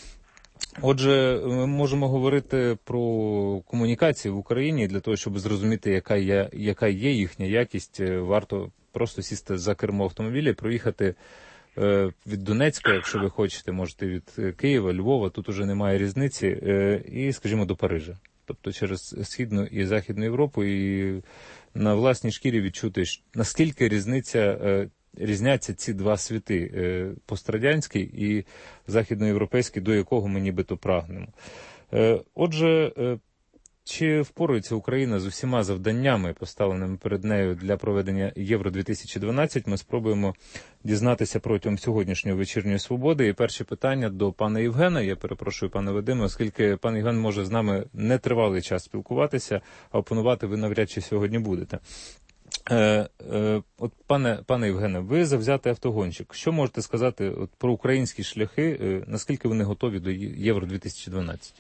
Отже, ми можемо говорити про комунікації в Україні. Для того, щоб зрозуміти, яка є їхня якість, варто просто сісти за кермо автомобіля і проїхати від Донецька, якщо ви хочете, можете від Києва, Львова, тут уже немає різниці, і, скажімо, до Парижа. Тобто через Східну і Західну Європу, і на власній шкірі відчути, наскільки різняться ці два світи, пострадянський і західноєвропейський, до якого ми нібито прагнемо. Отже, чи впорується Україна з усіма завданнями, поставленими перед нею для проведення Євро-2012, ми спробуємо дізнатися протягом сьогоднішньої вечірньої свободи. І перше питання до пана Євгена. Я перепрошую, пане Вадиме, оскільки пан Євген може з нами нетривалий час спілкуватися, а опонувати ви навряд чи сьогодні будете. От пане Євгене, ви завзятий автогонщик. Що можете сказати про українські шляхи, наскільки вони готові до Євро-2012?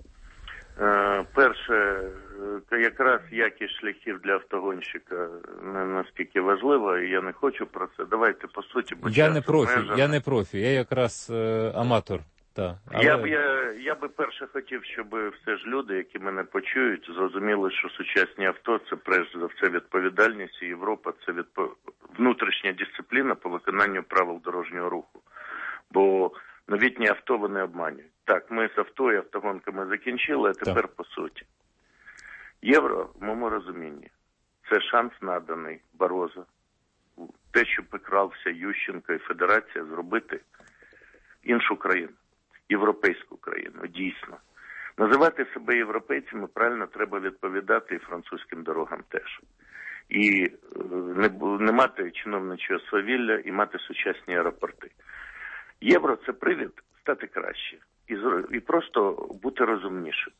Перше, якраз якість шляхів для автогонщика не настільки важлива, і я не хочу про це. Давайте по суті. Я не профі, я якраз аматор. Але... Я би перше хотів, щоб все ж люди, які мене почують, зрозуміли, що сучасні авто – це перш за все відповідальність, і Європа – це внутрішня дисципліна по виконанню правил дорожнього руху. Бо новітні авто вони обманюють. Так, ми з авто і автогонками закінчили, а тепер по суті. Євро, в моєму розумінні, це шанс наданий Барозу. Те, що прикрався Ющенко і Федерація, зробити іншу країну, європейську країну, дійсно. Називати себе європейцями правильно треба відповідати і французьким дорогам теж. і не мати чиновничого свавілля, і мати сучасні аеропорти. Євро – це привід стати краще і просто бути розумнішим.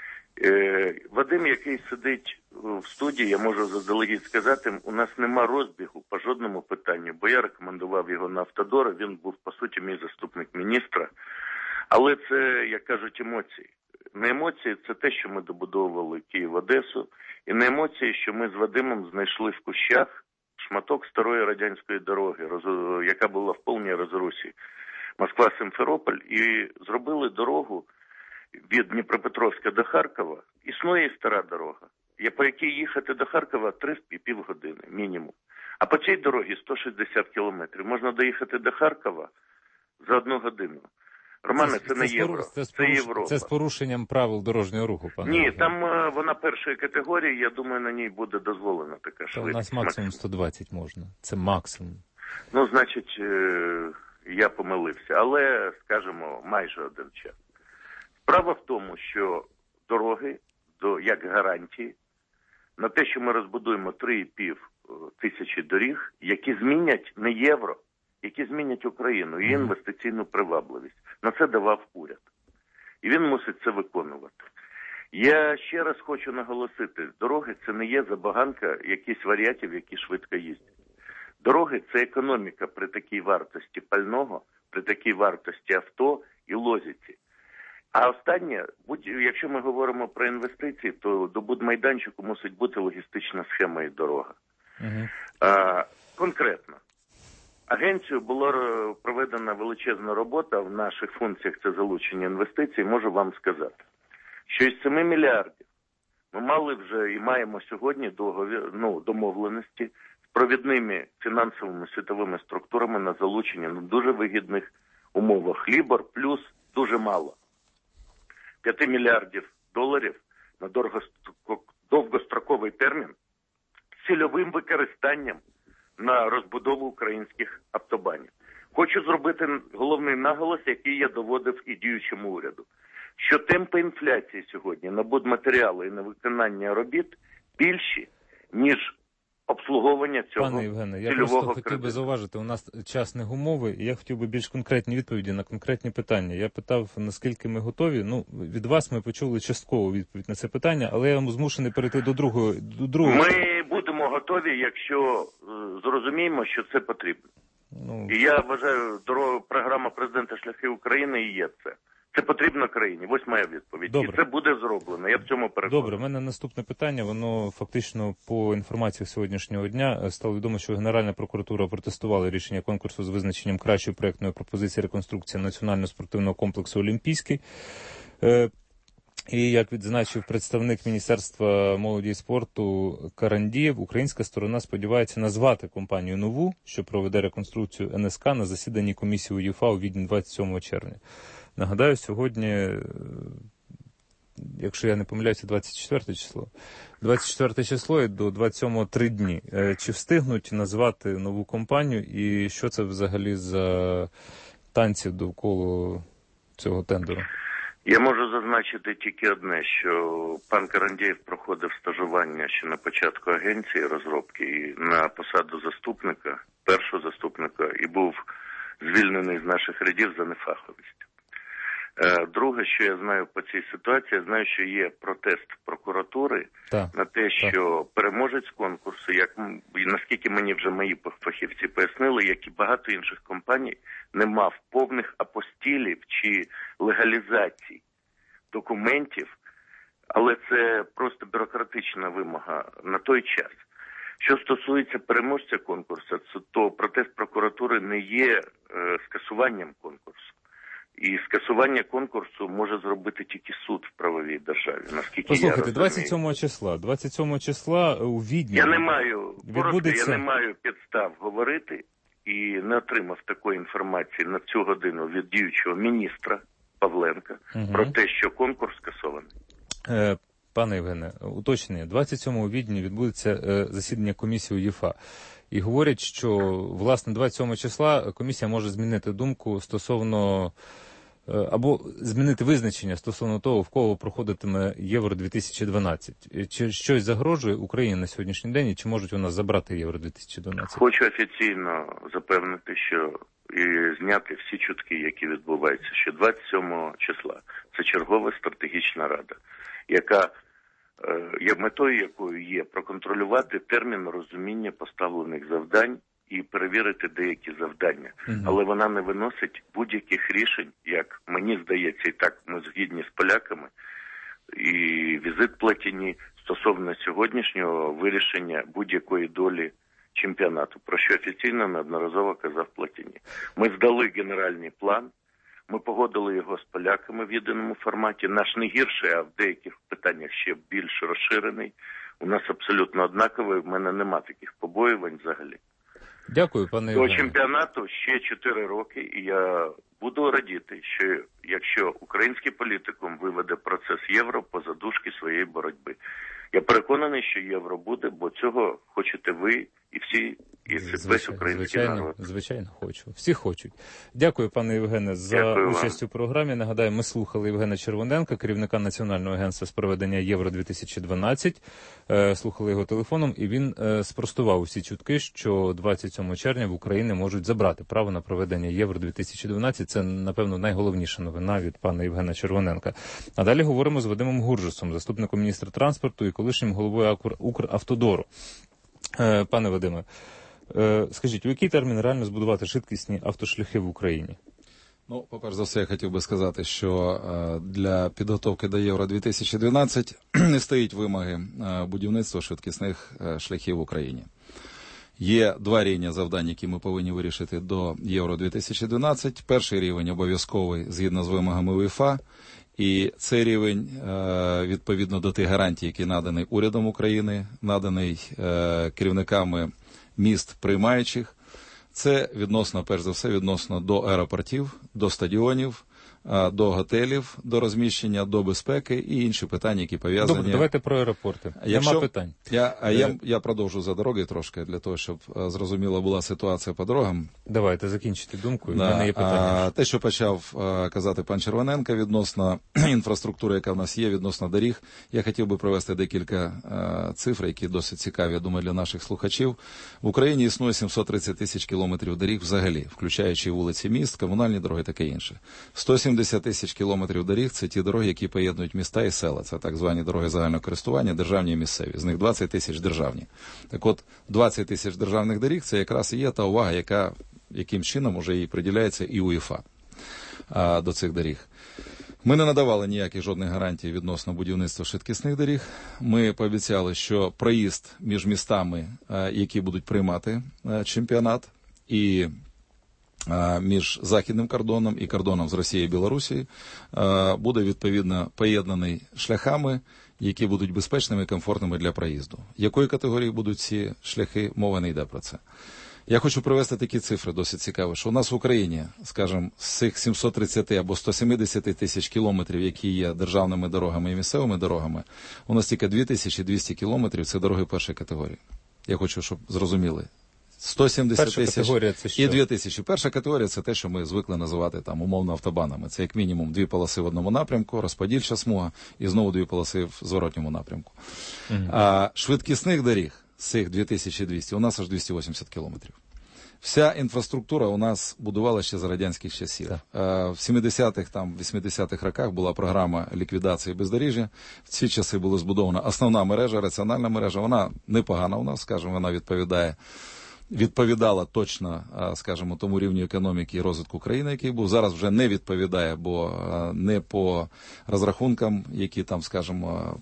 Вадим, який сидить в студії, я можу заздалегідь сказати, у нас нема розбігу по жодному питанню, бо я рекомендував його на Автодор, він був, по суті, мій заступник міністра. Але це, як кажуть, емоції. Не емоції – це те, що ми добудовували Київ-Одесу, і не емоції, що ми з Вадимом знайшли в кущах шматок старої радянської дороги, яка була в повній розрусі, Москва-Симферополь, і зробили дорогу від Дніпропетровська до Харкова. Існує і стара дорога, по якій їхати до Харкова 3,5 години мінімум. А по цій дорозі 160 кілометрів. Можна доїхати до Харкова за 1 годину. Романе, це не євро, це Європа. Це з порушенням правил дорожнього руху, пане? Ні, там вона першої категорії, я думаю, на ній буде дозволена така швидкість. У нас максимум 120 можна, це максимум. Ну, значить, я помилився, але, скажімо, майже 1 час. Справа в тому, що дороги, як гарантії, на те, що ми розбудуємо 3,5 тисячі доріг, які змінять не євро, які змінять Україну і інвестиційну привабливість. На це давав уряд. І він мусить це виконувати. Я ще раз хочу наголосити, дороги – це не є забаганка якихось варіатів, які швидко їздять. Дороги – це економіка при такій вартості пального, при такій вартості авто і логіці. А останнє, якщо ми говоримо про інвестиції, то до будмайданчику мусить бути логістична схема і дорога. Конкретно. Агенцією була проведена величезна робота, в наших функціях це залучення інвестицій, можу вам сказати, що із 7 мільярдів ми мали вже і маємо сьогодні домовленості з провідними фінансовими світовими структурами на залучення на дуже вигідних умовах. Лібор плюс дуже мало. 5 мільярдів доларів на довгостроковий термін з цільовим використанням на розбудову українських автобанів. Хочу зробити головний наголос, який я доводив і діючому уряду, що темпи інфляції сьогодні на будматеріали і на виконання робіт більші, ніж обслуговування цього цільового кредиту. Пане Євгене, я просто хотів би зауважити, у нас час не гумовий, і я хотів би більш конкретні відповіді на конкретні питання. Я питав, наскільки ми готові. Від вас ми почули часткову відповідь на це питання, але я змушений перейти до другого. Ми будемо готові, якщо зрозуміємо, що це потрібно. І я вважаю, програма президента «Шляхи України» і є це. Це потрібно країні. Ось моя відповідь. Добре. І це буде зроблено. Я в цьому переконаний. Добре, в мене наступне питання. Воно фактично по інформації сьогоднішнього дня стало відомо, що Генеральна прокуратура протестувала рішення конкурсу з визначенням кращої проєктної пропозиції реконструкції національного спортивного комплексу «Олімпійський». І, як відзначив представник Міністерства молоді і спорту Карандієв, українська сторона сподівається назвати компанію нову, що проведе реконструкцію НСК на засіданні комісії УЄФА у Відні 27 червня. Нагадаю, сьогодні, якщо я не помиляюся, 24 число. 24 число і до 27 3 дні. Чи встигнуть назвати нову компанію і що це взагалі за танці довкола цього тендеру? Я можу зазначити тільки одне, що пан Карандєєв проходив стажування ще на початку агенції розробки і на посаду заступника, першого заступника, і був звільнений з наших рядів за нефаховість. Друге, що я знаю по цій ситуації, я знаю, що є протест прокуратури на те, що переможець конкурсу, наскільки мені вже мої фахівці пояснили, як і багато інших компаній, не мав повних апостілів чи легалізацій документів, але це просто бюрократична вимога на той час. Що стосується переможця конкурсу, то протест прокуратури не є скасуванням конкурсу. І скасування конкурсу може зробити тільки суд в правовій державі, наскільки Послухайте, я розумію. 27 числа у Відні Я не маю підстав говорити і не отримав такої інформації на цю годину від діючого міністра Павленка про те, що конкурс скасований. Пане Євгене, уточнення. 27 у Відні відбудеться засідання комісії УЄФА. І говорять, що, власне, 27 числа комісія може змінити думку стосовно або змінити визначення стосовно того, в кого проходитиме Євро-2012. Чи щось загрожує Україні на сьогоднішній день, і чи можуть у нас забрати Євро-2012? Хочу офіційно запевнити, що і зняти всі чутки, які відбуваються, що 27 числа це чергова стратегічна рада, яка метою якої є проконтролювати термін розуміння поставлених завдань і перевірити деякі завдання. Але вона не виносить будь-яких рішень, як мені здається, і так ми згідні з поляками, і візит Платіні стосовно сьогоднішнього вирішення будь-якої долі чемпіонату, про що офіційно неодноразово казав Платіні. Ми здали генеральний план, ми погодили його з поляками в єдиному форматі. Наш не гірший, а в деяких питаннях ще більш розширений. У нас абсолютно однаковий, в мене нема таких побоювань взагалі. Дякую, пане Євгене. До чемпіонату ще 4 роки, і я буду радіти, що якщо український політикум виведе процес євро поза дужки своєї боротьби. Я переконаний, що євро буде, бо цього хочете ви і всі, і весь український народ. Звичайно, хочу. Всі хочуть. Дякую, пане Євгене, за участь у програмі. Нагадаю, ми слухали Євгена Червоненка, керівника Національного агентства з проведення Євро-2012. Слухали його телефоном, і він спростував усі чутки, що 27 червня в Україні можуть забрати право на проведення Євро-2012. Це, напевно, найголовніша новина від пана Євгена Червоненка. А далі говоримо з Вадимом Гуржусом, заступником міністра транспорту і колишнім головою Укравтодору. Пане Вадиме, скажіть, у який термін реально збудувати швидкісні автошляхи в Україні? Ну, по-перше за все, я хотів би сказати, що для підготовки до Євро-2012 не стоїть вимоги будівництва швидкісних шляхів в Україні. Є 2 рівні завдань, які ми повинні вирішити до Євро-2012. Перший рівень обов'язковий згідно з вимогами УЄФА. І цей рівень, відповідно до тих гарантій, які наданий урядом України, наданий керівниками міст приймаючих, це відносно, перш за все, відносно до аеропортів, до стадіонів, до готелів, до розміщення, до безпеки і інші питання, які пов'язані. Добре, давайте про аеропорти. Нема питань. Я продовжу за дороги трошки, для того, щоб зрозуміла була ситуація по дорогам. Давайте, закінчити думку, в мене є питання. Те, що почав казати пан Червоненко відносно інфраструктури, яка в нас є, відносно доріг, я хотів би привести декілька цифр, які досить цікаві, я думаю, для наших слухачів. В Україні існує 730 тисяч кілометрів доріг взагалі, включаючи вулиці міст, комунальні дороги, таке інше. 170 тисяч кілометрів доріг – це ті дороги, які поєднують міста і села. Це так звані дороги загального користування, державні і місцеві. З них 20 тисяч державні. Так от, 20 тисяч державних доріг – це якраз і є та увага, яким чином уже і приділяється і УЄФА до цих доріг. Ми не надавали ніяких жодних гарантій відносно будівництва швидкісних доріг. Ми пообіцяли, що проїзд між містами, які будуть приймати чемпіонат, і між західним кордоном і кордоном з Росією і Білорусією буде відповідно поєднаний шляхами, які будуть безпечними і комфортними для проїзду. Якої категорії будуть ці шляхи, мова не йде про це. Я хочу привести такі цифри, досить цікаві, що у нас в Україні, скажімо, з цих 730 або 170 тисяч кілометрів, які є державними дорогами і місцевими дорогами, у нас тільки 2200 кілометрів – це дороги першої категорії. Я хочу, щоб зрозуміли. 170 тисяч і 2000. Перша категорія – це те, що ми звикли називати там умовно автобанами. Це як мінімум 2 полоси в одному напрямку, розподільча смуга і знову 2 полоси в зворотньому напрямку. А швидкісних доріг з цих 2200 у нас аж 280 кілометрів. Вся інфраструктура у нас будувала ще за радянських часів. В 70-х, 80-х роках була програма ліквідації бездоріжжя. В ці часи була збудована основна мережа, раціональна мережа. Вона непогана у нас, скажімо, вона відповідала точно, скажімо, тому рівню економіки і розвитку країни, який був. Зараз вже не відповідає, бо не по розрахункам, які там, скажімо,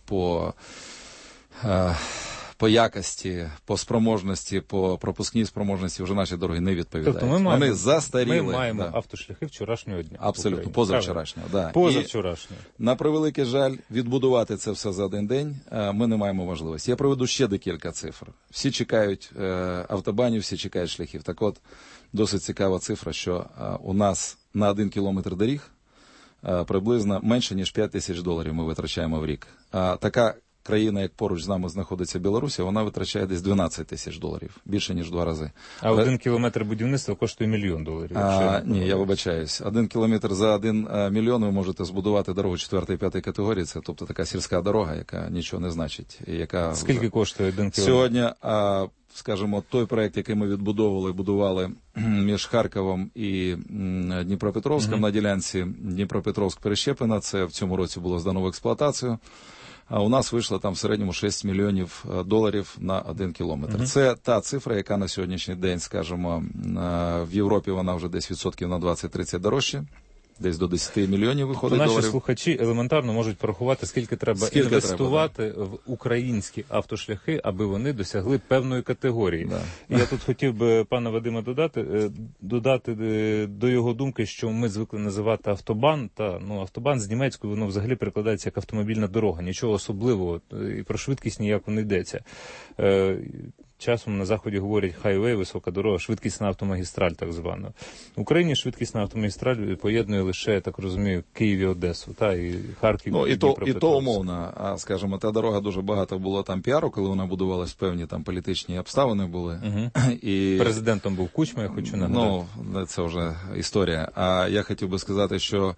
по якості, по спроможності, по пропускній спроможності вже наші дороги не відповідають. Тобто вони застаріли. Ми маємо автошляхи вчорашнього дня. Абсолютно, позавчорашнього. Да. Позавчорашнього. На превеликий жаль, відбудувати це все за один день ми не маємо можливості. Я приведу ще декілька цифр. Всі чекають автобанів, всі чекають шляхів. Так от, досить цікава цифра, що у нас на 1 кілометр доріг приблизно менше, ніж $5 тисяч ми витрачаємо в рік. Така країна, як поруч з нами знаходиться Білорусі, вона витрачає десь $12 тисяч, більше ніж 2 рази. А 1 кілометр будівництва коштує $1 мільйон. Ні, я вибачаюсь. 1 кілометр за 1 мільйон ви можете збудувати дорогу 4-5 категорії, це тобто така сільська дорога, яка нічого не значить. Яка скільки коштує 1 кілометр? Сьогодні, скажімо, той проект, який ми будували між Харковом і Дніпропетровськом на ділянці Дніпропетровськ-Перещепино, це в цьому році було здано в експлуатацію. А у нас вийшло там в середньому $6 мільйонів на 1 кілометр. Це та цифра, яка на сьогоднішній день, скажімо, в Європі вона вже десь відсотків на 20-30 дорожче. Десь до 10 мільйонів виходить доларів. Наші слухачі елементарно можуть порахувати, скільки треба інвестувати в українські автошляхи, аби вони досягли певної категорії. Да. Я тут хотів би пана Вадима додати до його думки, що ми звикли називати автобан. Автобан з німецькою, воно взагалі перекладається як автомобільна дорога. Нічого особливого, і про швидкість ніяко не йдеться. Часом на Заході говорять хайвей, висока дорога, швидкісна автомагістраль так звана. В Україні швидкісна автомагістраль поєднує лише, я так розумію, Київ і Одесу, і Харків, і Дніпропетровськ. І то умовно. А, скажімо, та дорога дуже багато було там піару, коли вона будувалась, певні там політичні обставини були. І президентом був Кучма, я хочу нагадати. Це вже історія. А я хотів би сказати, що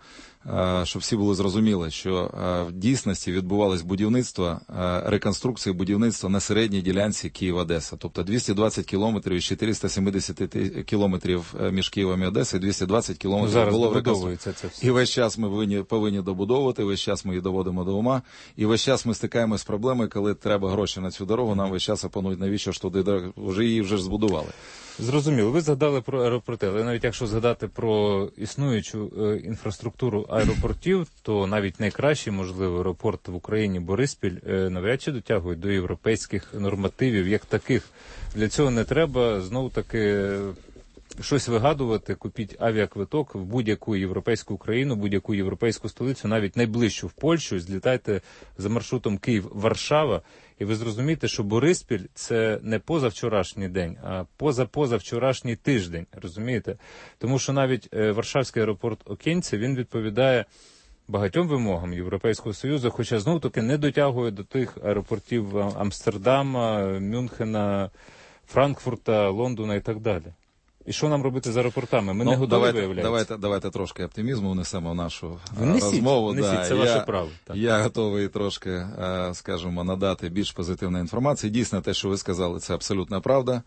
щоб всі були зрозуміли, що в дійсності відбувалось будівництво, реконструкція будівництва на середній ділянці Київ-Одеса. Тобто 220 кілометрів із 470 кілометрів між Києвом і Одесою, 220 кілометрів було реконструкція. І весь час ми повинні добудовувати, весь час ми її доводимо до ума, і весь час ми стикаємося з проблемою, коли треба гроші на цю дорогу, нам весь час опонують, навіщо ж туди дорогу, її вже збудували. Зрозуміло. Ви згадали про аеропорти, але навіть якщо згадати про існуючу інфраструктуру аеропортів, то навіть найкращий, можливо, аеропорт в Україні Бориспіль навряд чи дотягують до європейських нормативів як таких. Для цього не треба знову-таки щось вигадувати, купіть авіаквиток в будь-яку європейську країну, будь-яку європейську столицю, навіть найближчу в Польщу, злітайте за маршрутом Київ-Варшава, і ви зрозумієте, що Бориспіль – це не позавчорашній день, а позапозавчорашній тиждень, розумієте? Тому що навіть Варшавський аеропорт Окінці, він відповідає багатьом вимогам Європейського Союзу, хоча знов-таки не дотягує до тих аеропортів Амстердама, Мюнхена, Франкфурта, Лондона і так далі. І що нам робити з аеропортами? Ми не готові, виявляється. Давайте трошки оптимізму внесемо в нашу розмову. Це ваше право. Я готовий трошки, скажімо, надати більш позитивної інформації. Дійсно, те, що ви сказали, це абсолютна правда.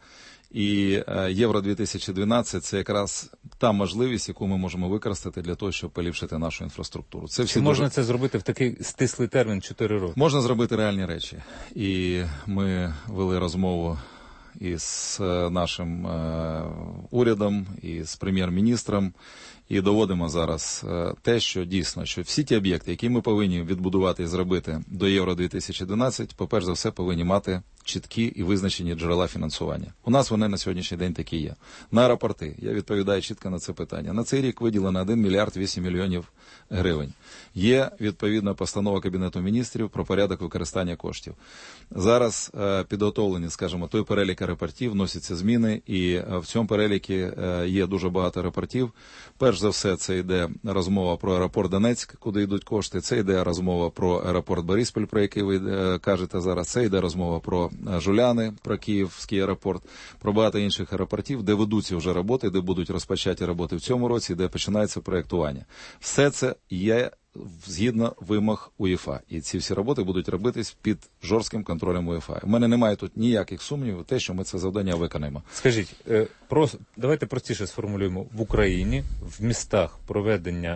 І Євро-2012 – це якраз та можливість, яку ми можемо використати для того, щоб поліпшити нашу інфраструктуру. Чи можна це зробити в такий стислий термін 4 роки? Можна зробити реальні речі. І ми вели розмову із нашим урядом, і з прем'єр-міністром, і доводимо зараз те, що дійсно, що всі ті об'єкти, які ми повинні відбудувати і зробити до Євро-2012, по-перше за все, повинні мати чіткі і визначені джерела фінансування. У нас вони на сьогоднішній день такі є. На аеропорти, я відповідаю чітко на це питання. На цей рік виділено 1 мільярд 8 мільйонів гривень. Є відповідна постанова Кабінету міністрів про порядок використання коштів. Зараз підготовлені, скажімо, той перелік аеропортів, вносяться зміни, і в цьому переліку є дуже багато аеропортів. Перш за все, це йде розмова про аеропорт Донецьк, куди йдуть кошти, це йде розмова про аеропорт Бориспіль, про який ви кажете зараз, це йде розмова про Жуляни, про Київський аеропорт, про багато інших аеропортів, де ведуться вже роботи, де будуть розпочаті роботи в цьому році, де починається проєктування. Все це є згідно вимог УЄФА. І ці всі роботи будуть робитись під жорстким контролем УЄФА. У мене немає тут ніяких сумнівів в те, що ми це завдання виконаємо. Скажіть, давайте простіше сформулюємо. В Україні, в містах проведення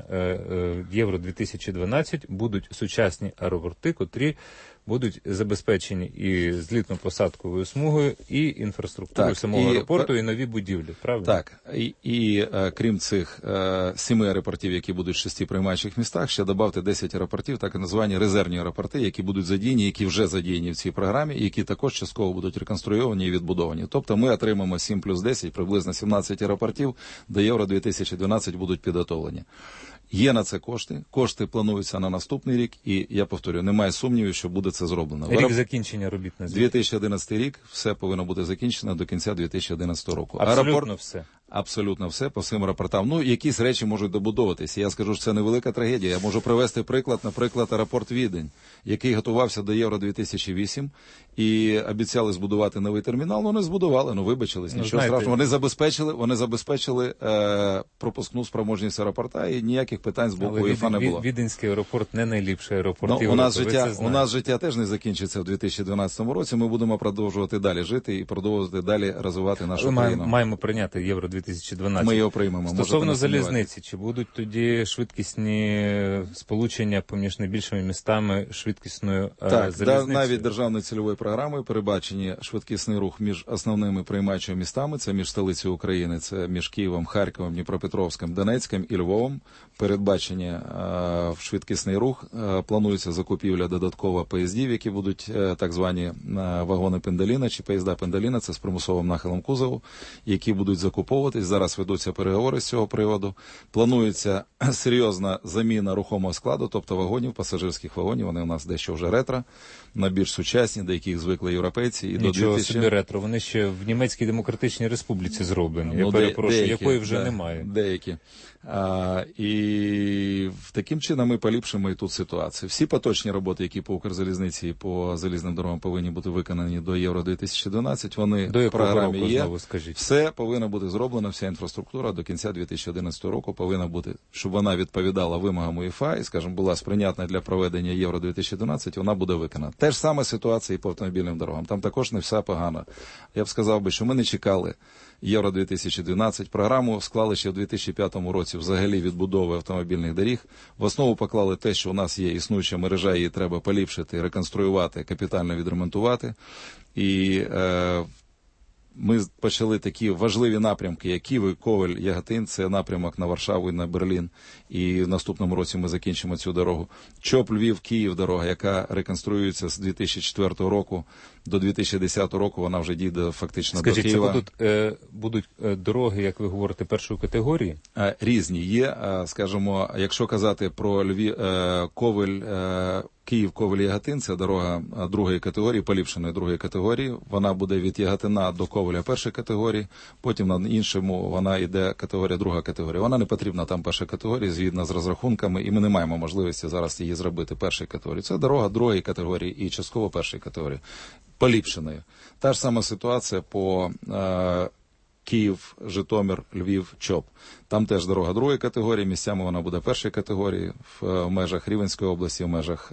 Євро-2012 будуть сучасні аеропорти, котрі будуть забезпечені і злітно-посадковою смугою, і інфраструктурою самого аеропорту, і нові будівлі, правильно? Так. І крім цих 7 аеропортів, які будуть в 6 приймаючих містах, ще додати 10 аеропортів, так звані резервні аеропорти, які будуть задіяні, які вже задіяні в цій програмі, і які також частково будуть реконструйовані і відбудовані. Тобто ми отримаємо 7 плюс 10, приблизно 17 аеропортів, до Євро-2012 будуть підготовлені. Є на це кошти. Кошти плануються на наступний рік, і, я повторюю, немає сумнівів, що буде це зроблено. Рік закінчення робіт на звіт. 2011 рік, все повинно бути закінчено до кінця 2011 року. Абсолютно все. абсолютно все по всім аеропортам. Ну, якісь речі можуть добудовуватися. Я скажу, що це невелика трагедія. Я можу привести приклад, наприклад, аеропорт Відень, який готувався до Євро-2008 і обіцяли збудувати новий термінал. Ну, не збудували, вибачились, нічого страшного. Вони забезпечили пропускну спроможність аеропорта і ніяких питань з боку УЄФА не було. Віденський аеропорт не найліпший аеропорт Ну, Європи. у нас життя теж не закінчиться в 2012 році. Ми будемо продовжувати далі жити і продовжувати далі розвивати нашу країну. Маємо прийняти Євро-2012. Ми його приймемо. Стосовно залізниці, чи будуть тоді швидкісні сполучення поміж найбільшими містами швидкісною залізницею? Так, навіть державною цільовою програмою передбачені швидкісний рух між основними приймаючими містами, це між столицею України, це між Києвом, Харковом, Дніпропетровським, Донецьким і Львовом. Передбачені швидкісний рух. Планується закупівля додатково поїздів, які будуть так звані вагони Пендаліна чи поїзда Пендаліна, це з примусовим нахилом кузову, які будуть закуповуватись. Зараз ведуться переговори з цього приводу. Планується серйозна заміна рухомого складу, тобто вагонів, пасажирських вагонів. Вони у нас дещо вже ретро, на більш сучасні, до яких звикли європейці. І нічого собі ретро. Вони ще в Німецькій Демократичній Республіці зроблені. Я перепрошую, якої вже немає. Деякі. І таким чином ми поліпшимо і тут ситуацію. Всі поточні роботи, які по Укрзалізниці і по залізним дорогам повинні бути виконані до Євро-2012, вони в програмі є. Все повинно бути зроблено, вся інфраструктура до кінця 2011 року повинна бути, щоб вона відповідала вимогам УЄФА і, скажімо, була сприйнятна для проведення Євро-2012, вона буде виконана. Те ж саме ситуація і по автомобільним дорогам. Там також не все погано. Я б сказав, що ми не чекали Євро-2012. Програму склали ще в 2005 році взагалі відбудови автомобільних доріг. В основу поклали те, що у нас є існуюча мережа, її треба поліпшити, реконструювати, капітально відремонтувати. І ми почали такі важливі напрямки, як Київ, Ковель, Яготин, це напрямок на Варшаву і на Берлін. І в наступному році ми закінчимо цю дорогу. Чоп, Львів, Київ дорога, яка реконструюється з 2004 року до 2010 року, вона вже дійде фактично до Києва. Скажіть, це будуть дороги, як ви говорите, першої категорії? Різні є. Скажімо, якщо казати про Львів, Ковель, Київ, Ковель, Яготин, це дорога другої категорії, поліпшеної другої категорії. Вона буде від Яготина до Ковеля першої категорії, потім на іншому вона йде категорія друга категорія. Вона не потрібна там першої категорії, згідно з розрахунками, і ми не маємо можливості зараз її зробити першої категорії. Це дорога другої категорії і частково першої категорії, поліпшеної. Та ж сама ситуація по Київ, Житомир, Львів, Чоп. Там теж дорога другої категорії, місцями вона буде першої категорії, в межах Рівненської області, в межах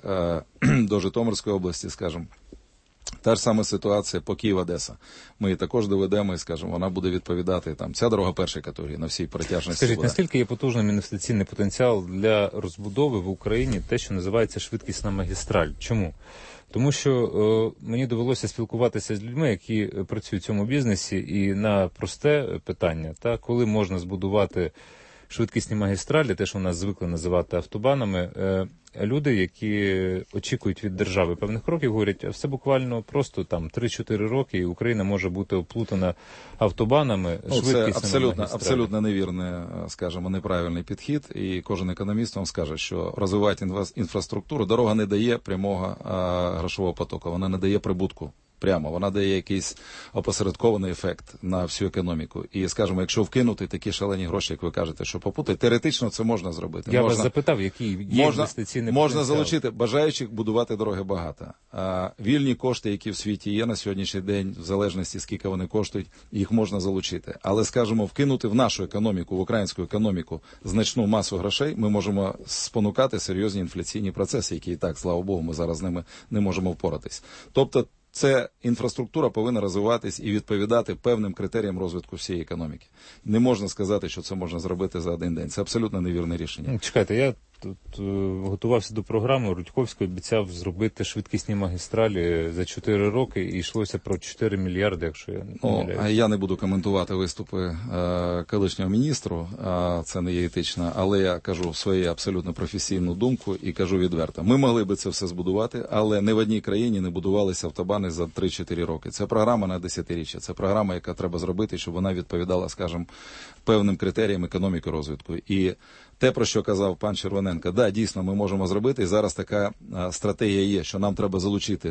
до Житомирської області, скажімо. Та ж сама ситуація по Київ-Одеса. Ми її також доведемо і, скажімо, вона буде відповідати, там, ця дорога першої категорії на всій протяжності. Скажіть, наскільки є потужним інвестиційний потенціал для розбудови в Україні те, що називається швидкісна магістраль? Чому? Тому що мені довелося спілкуватися з людьми, які працюють в цьому бізнесі, і на просте питання, коли можна збудувати швидкісні магістралі, те, що у нас звикли називати автобанами, люди, які очікують від держави певних кроків, говорять, все буквально просто там 3-4 роки, і Україна може бути оплутана автобанами, швидкісними магістралями. Це абсолютно невірний, скажімо, неправильний підхід, і кожен економіст вам скаже, що розвивати інфраструктуру, дорога не дає прямого грошового потоку, вона не дає прибутку. Прямо, вона дає якийсь опосередкований ефект на всю економіку. І, скажімо, якщо вкинути такі шалені гроші, як ви кажете, що попутати, теоретично це можна зробити. Я вас запитав, який є інвестиційний потенціал. Можна залучити, бажаючих будувати дороги багато. Вільні кошти, які в світі є на сьогоднішній день, в залежності, скільки вони коштують, їх можна залучити. Але, скажімо, вкинути в нашу економіку, в українську економіку значну масу грошей, ми можемо спонукати серйозні інфляційні процеси, які і так, слава Богу, ми зараз з ними не можемо впоратись. Тобто, це інфраструктура повинна розвиватись і відповідати певним критеріям розвитку всієї економіки. Не можна сказати, що це можна зробити за один день. Це абсолютно невірне рішення. Чекайте, я тут готувався до програми, Рудьковський обіцяв зробити швидкісні магістралі за 4 роки, і йшлося про 4 мільярди, якщо я не помиляюсь. Я не буду коментувати виступи колишнього міністру, це не є етично, але я кажу свою абсолютно професійну думку і кажу відверто. Ми могли би це все збудувати, але не в одній країні не будувалися автобани за 3-4 роки. Це програма на десятиріччя, це програма, яка треба зробити, щоб вона відповідала, скажімо, певним критеріям економіки розвитку. І те, про що казав пан Червоненко, дійсно, ми можемо зробити, і зараз така стратегія є, що нам треба залучити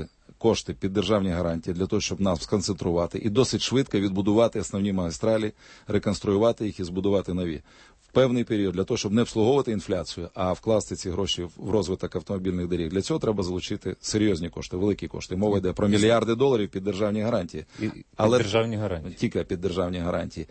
кошти під державні гарантії для того, щоб нас сконцентрувати і досить швидко відбудувати основні магістралі, реконструювати їх і збудувати нові. В певний період для того, щоб не обслуговувати інфляцію, а вкласти ці гроші в розвиток автомобільних доріг. Для цього треба залучити серйозні кошти, великі кошти. Мова йде про мільярди доларів під державні гарантії. Але державні гарантії. Тільки під державні гарантії.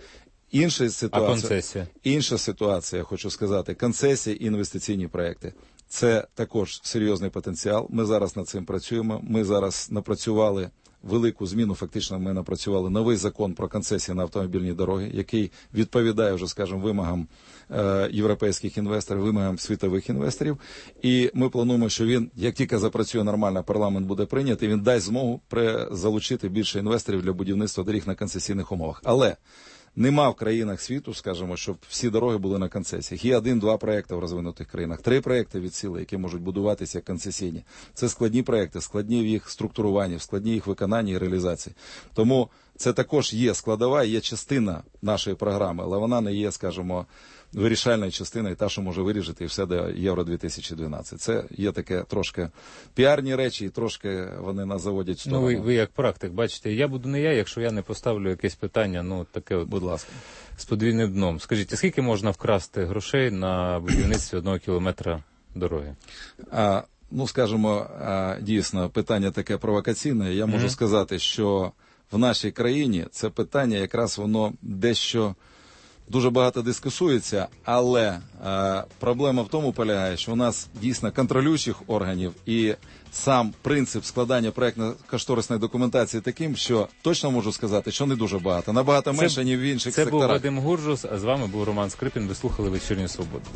Інша ситуація, я хочу сказати, концесії і інвестиційні проекти. Це також серйозний потенціал. Ми зараз над цим працюємо. Ми зараз напрацювали велику зміну, фактично ми напрацювали новий закон про концесії на автомобільні дороги, який відповідає вже, скажімо, вимогам європейських інвесторів, вимогам світових інвесторів. І ми плануємо, що він, як тільки запрацює нормально, парламент буде прийнятий, він дасть змогу залучити більше інвесторів для будівництва доріг на концесійних умовах. Але нема в країнах світу, скажімо, щоб всі дороги були на концесіях. Є 1-2 проекти в розвинутих країнах, 3 проекти від сили, які можуть будуватися як концесійні. Це складні проекти, складні в їх структуруванні, складні їх виконанні і реалізації. Тому це також є складова, є частина нашої програми, але вона не є, скажімо, вирішальною частиною, та, що може вирішити і все до Євро-2012. Це є таке трошки піарні речі, і трошки вони нас заводять в сторону. Ну, ви як практик, бачите, я буду не я, якщо я не поставлю якесь питання, таке, будь ласка, з подвійним дном. Скажіть, скільки можна вкрасти грошей на будівництві 1 кілометра дороги? Скажімо, дійсно, питання таке провокаційне. Я можу сказати, що в нашій країні це питання якраз воно дещо дуже багато дискусується, але проблема в тому полягає, що у нас дійсно контролюючих органів і сам принцип складання проєктно-кошторисної документації таким, що точно можу сказати, що не дуже багато, набагато менше, ніж в інших секторах. Це був Вадим Гуржус, а з вами був Роман Скрипін, ви слухали «Вечірню Свободу».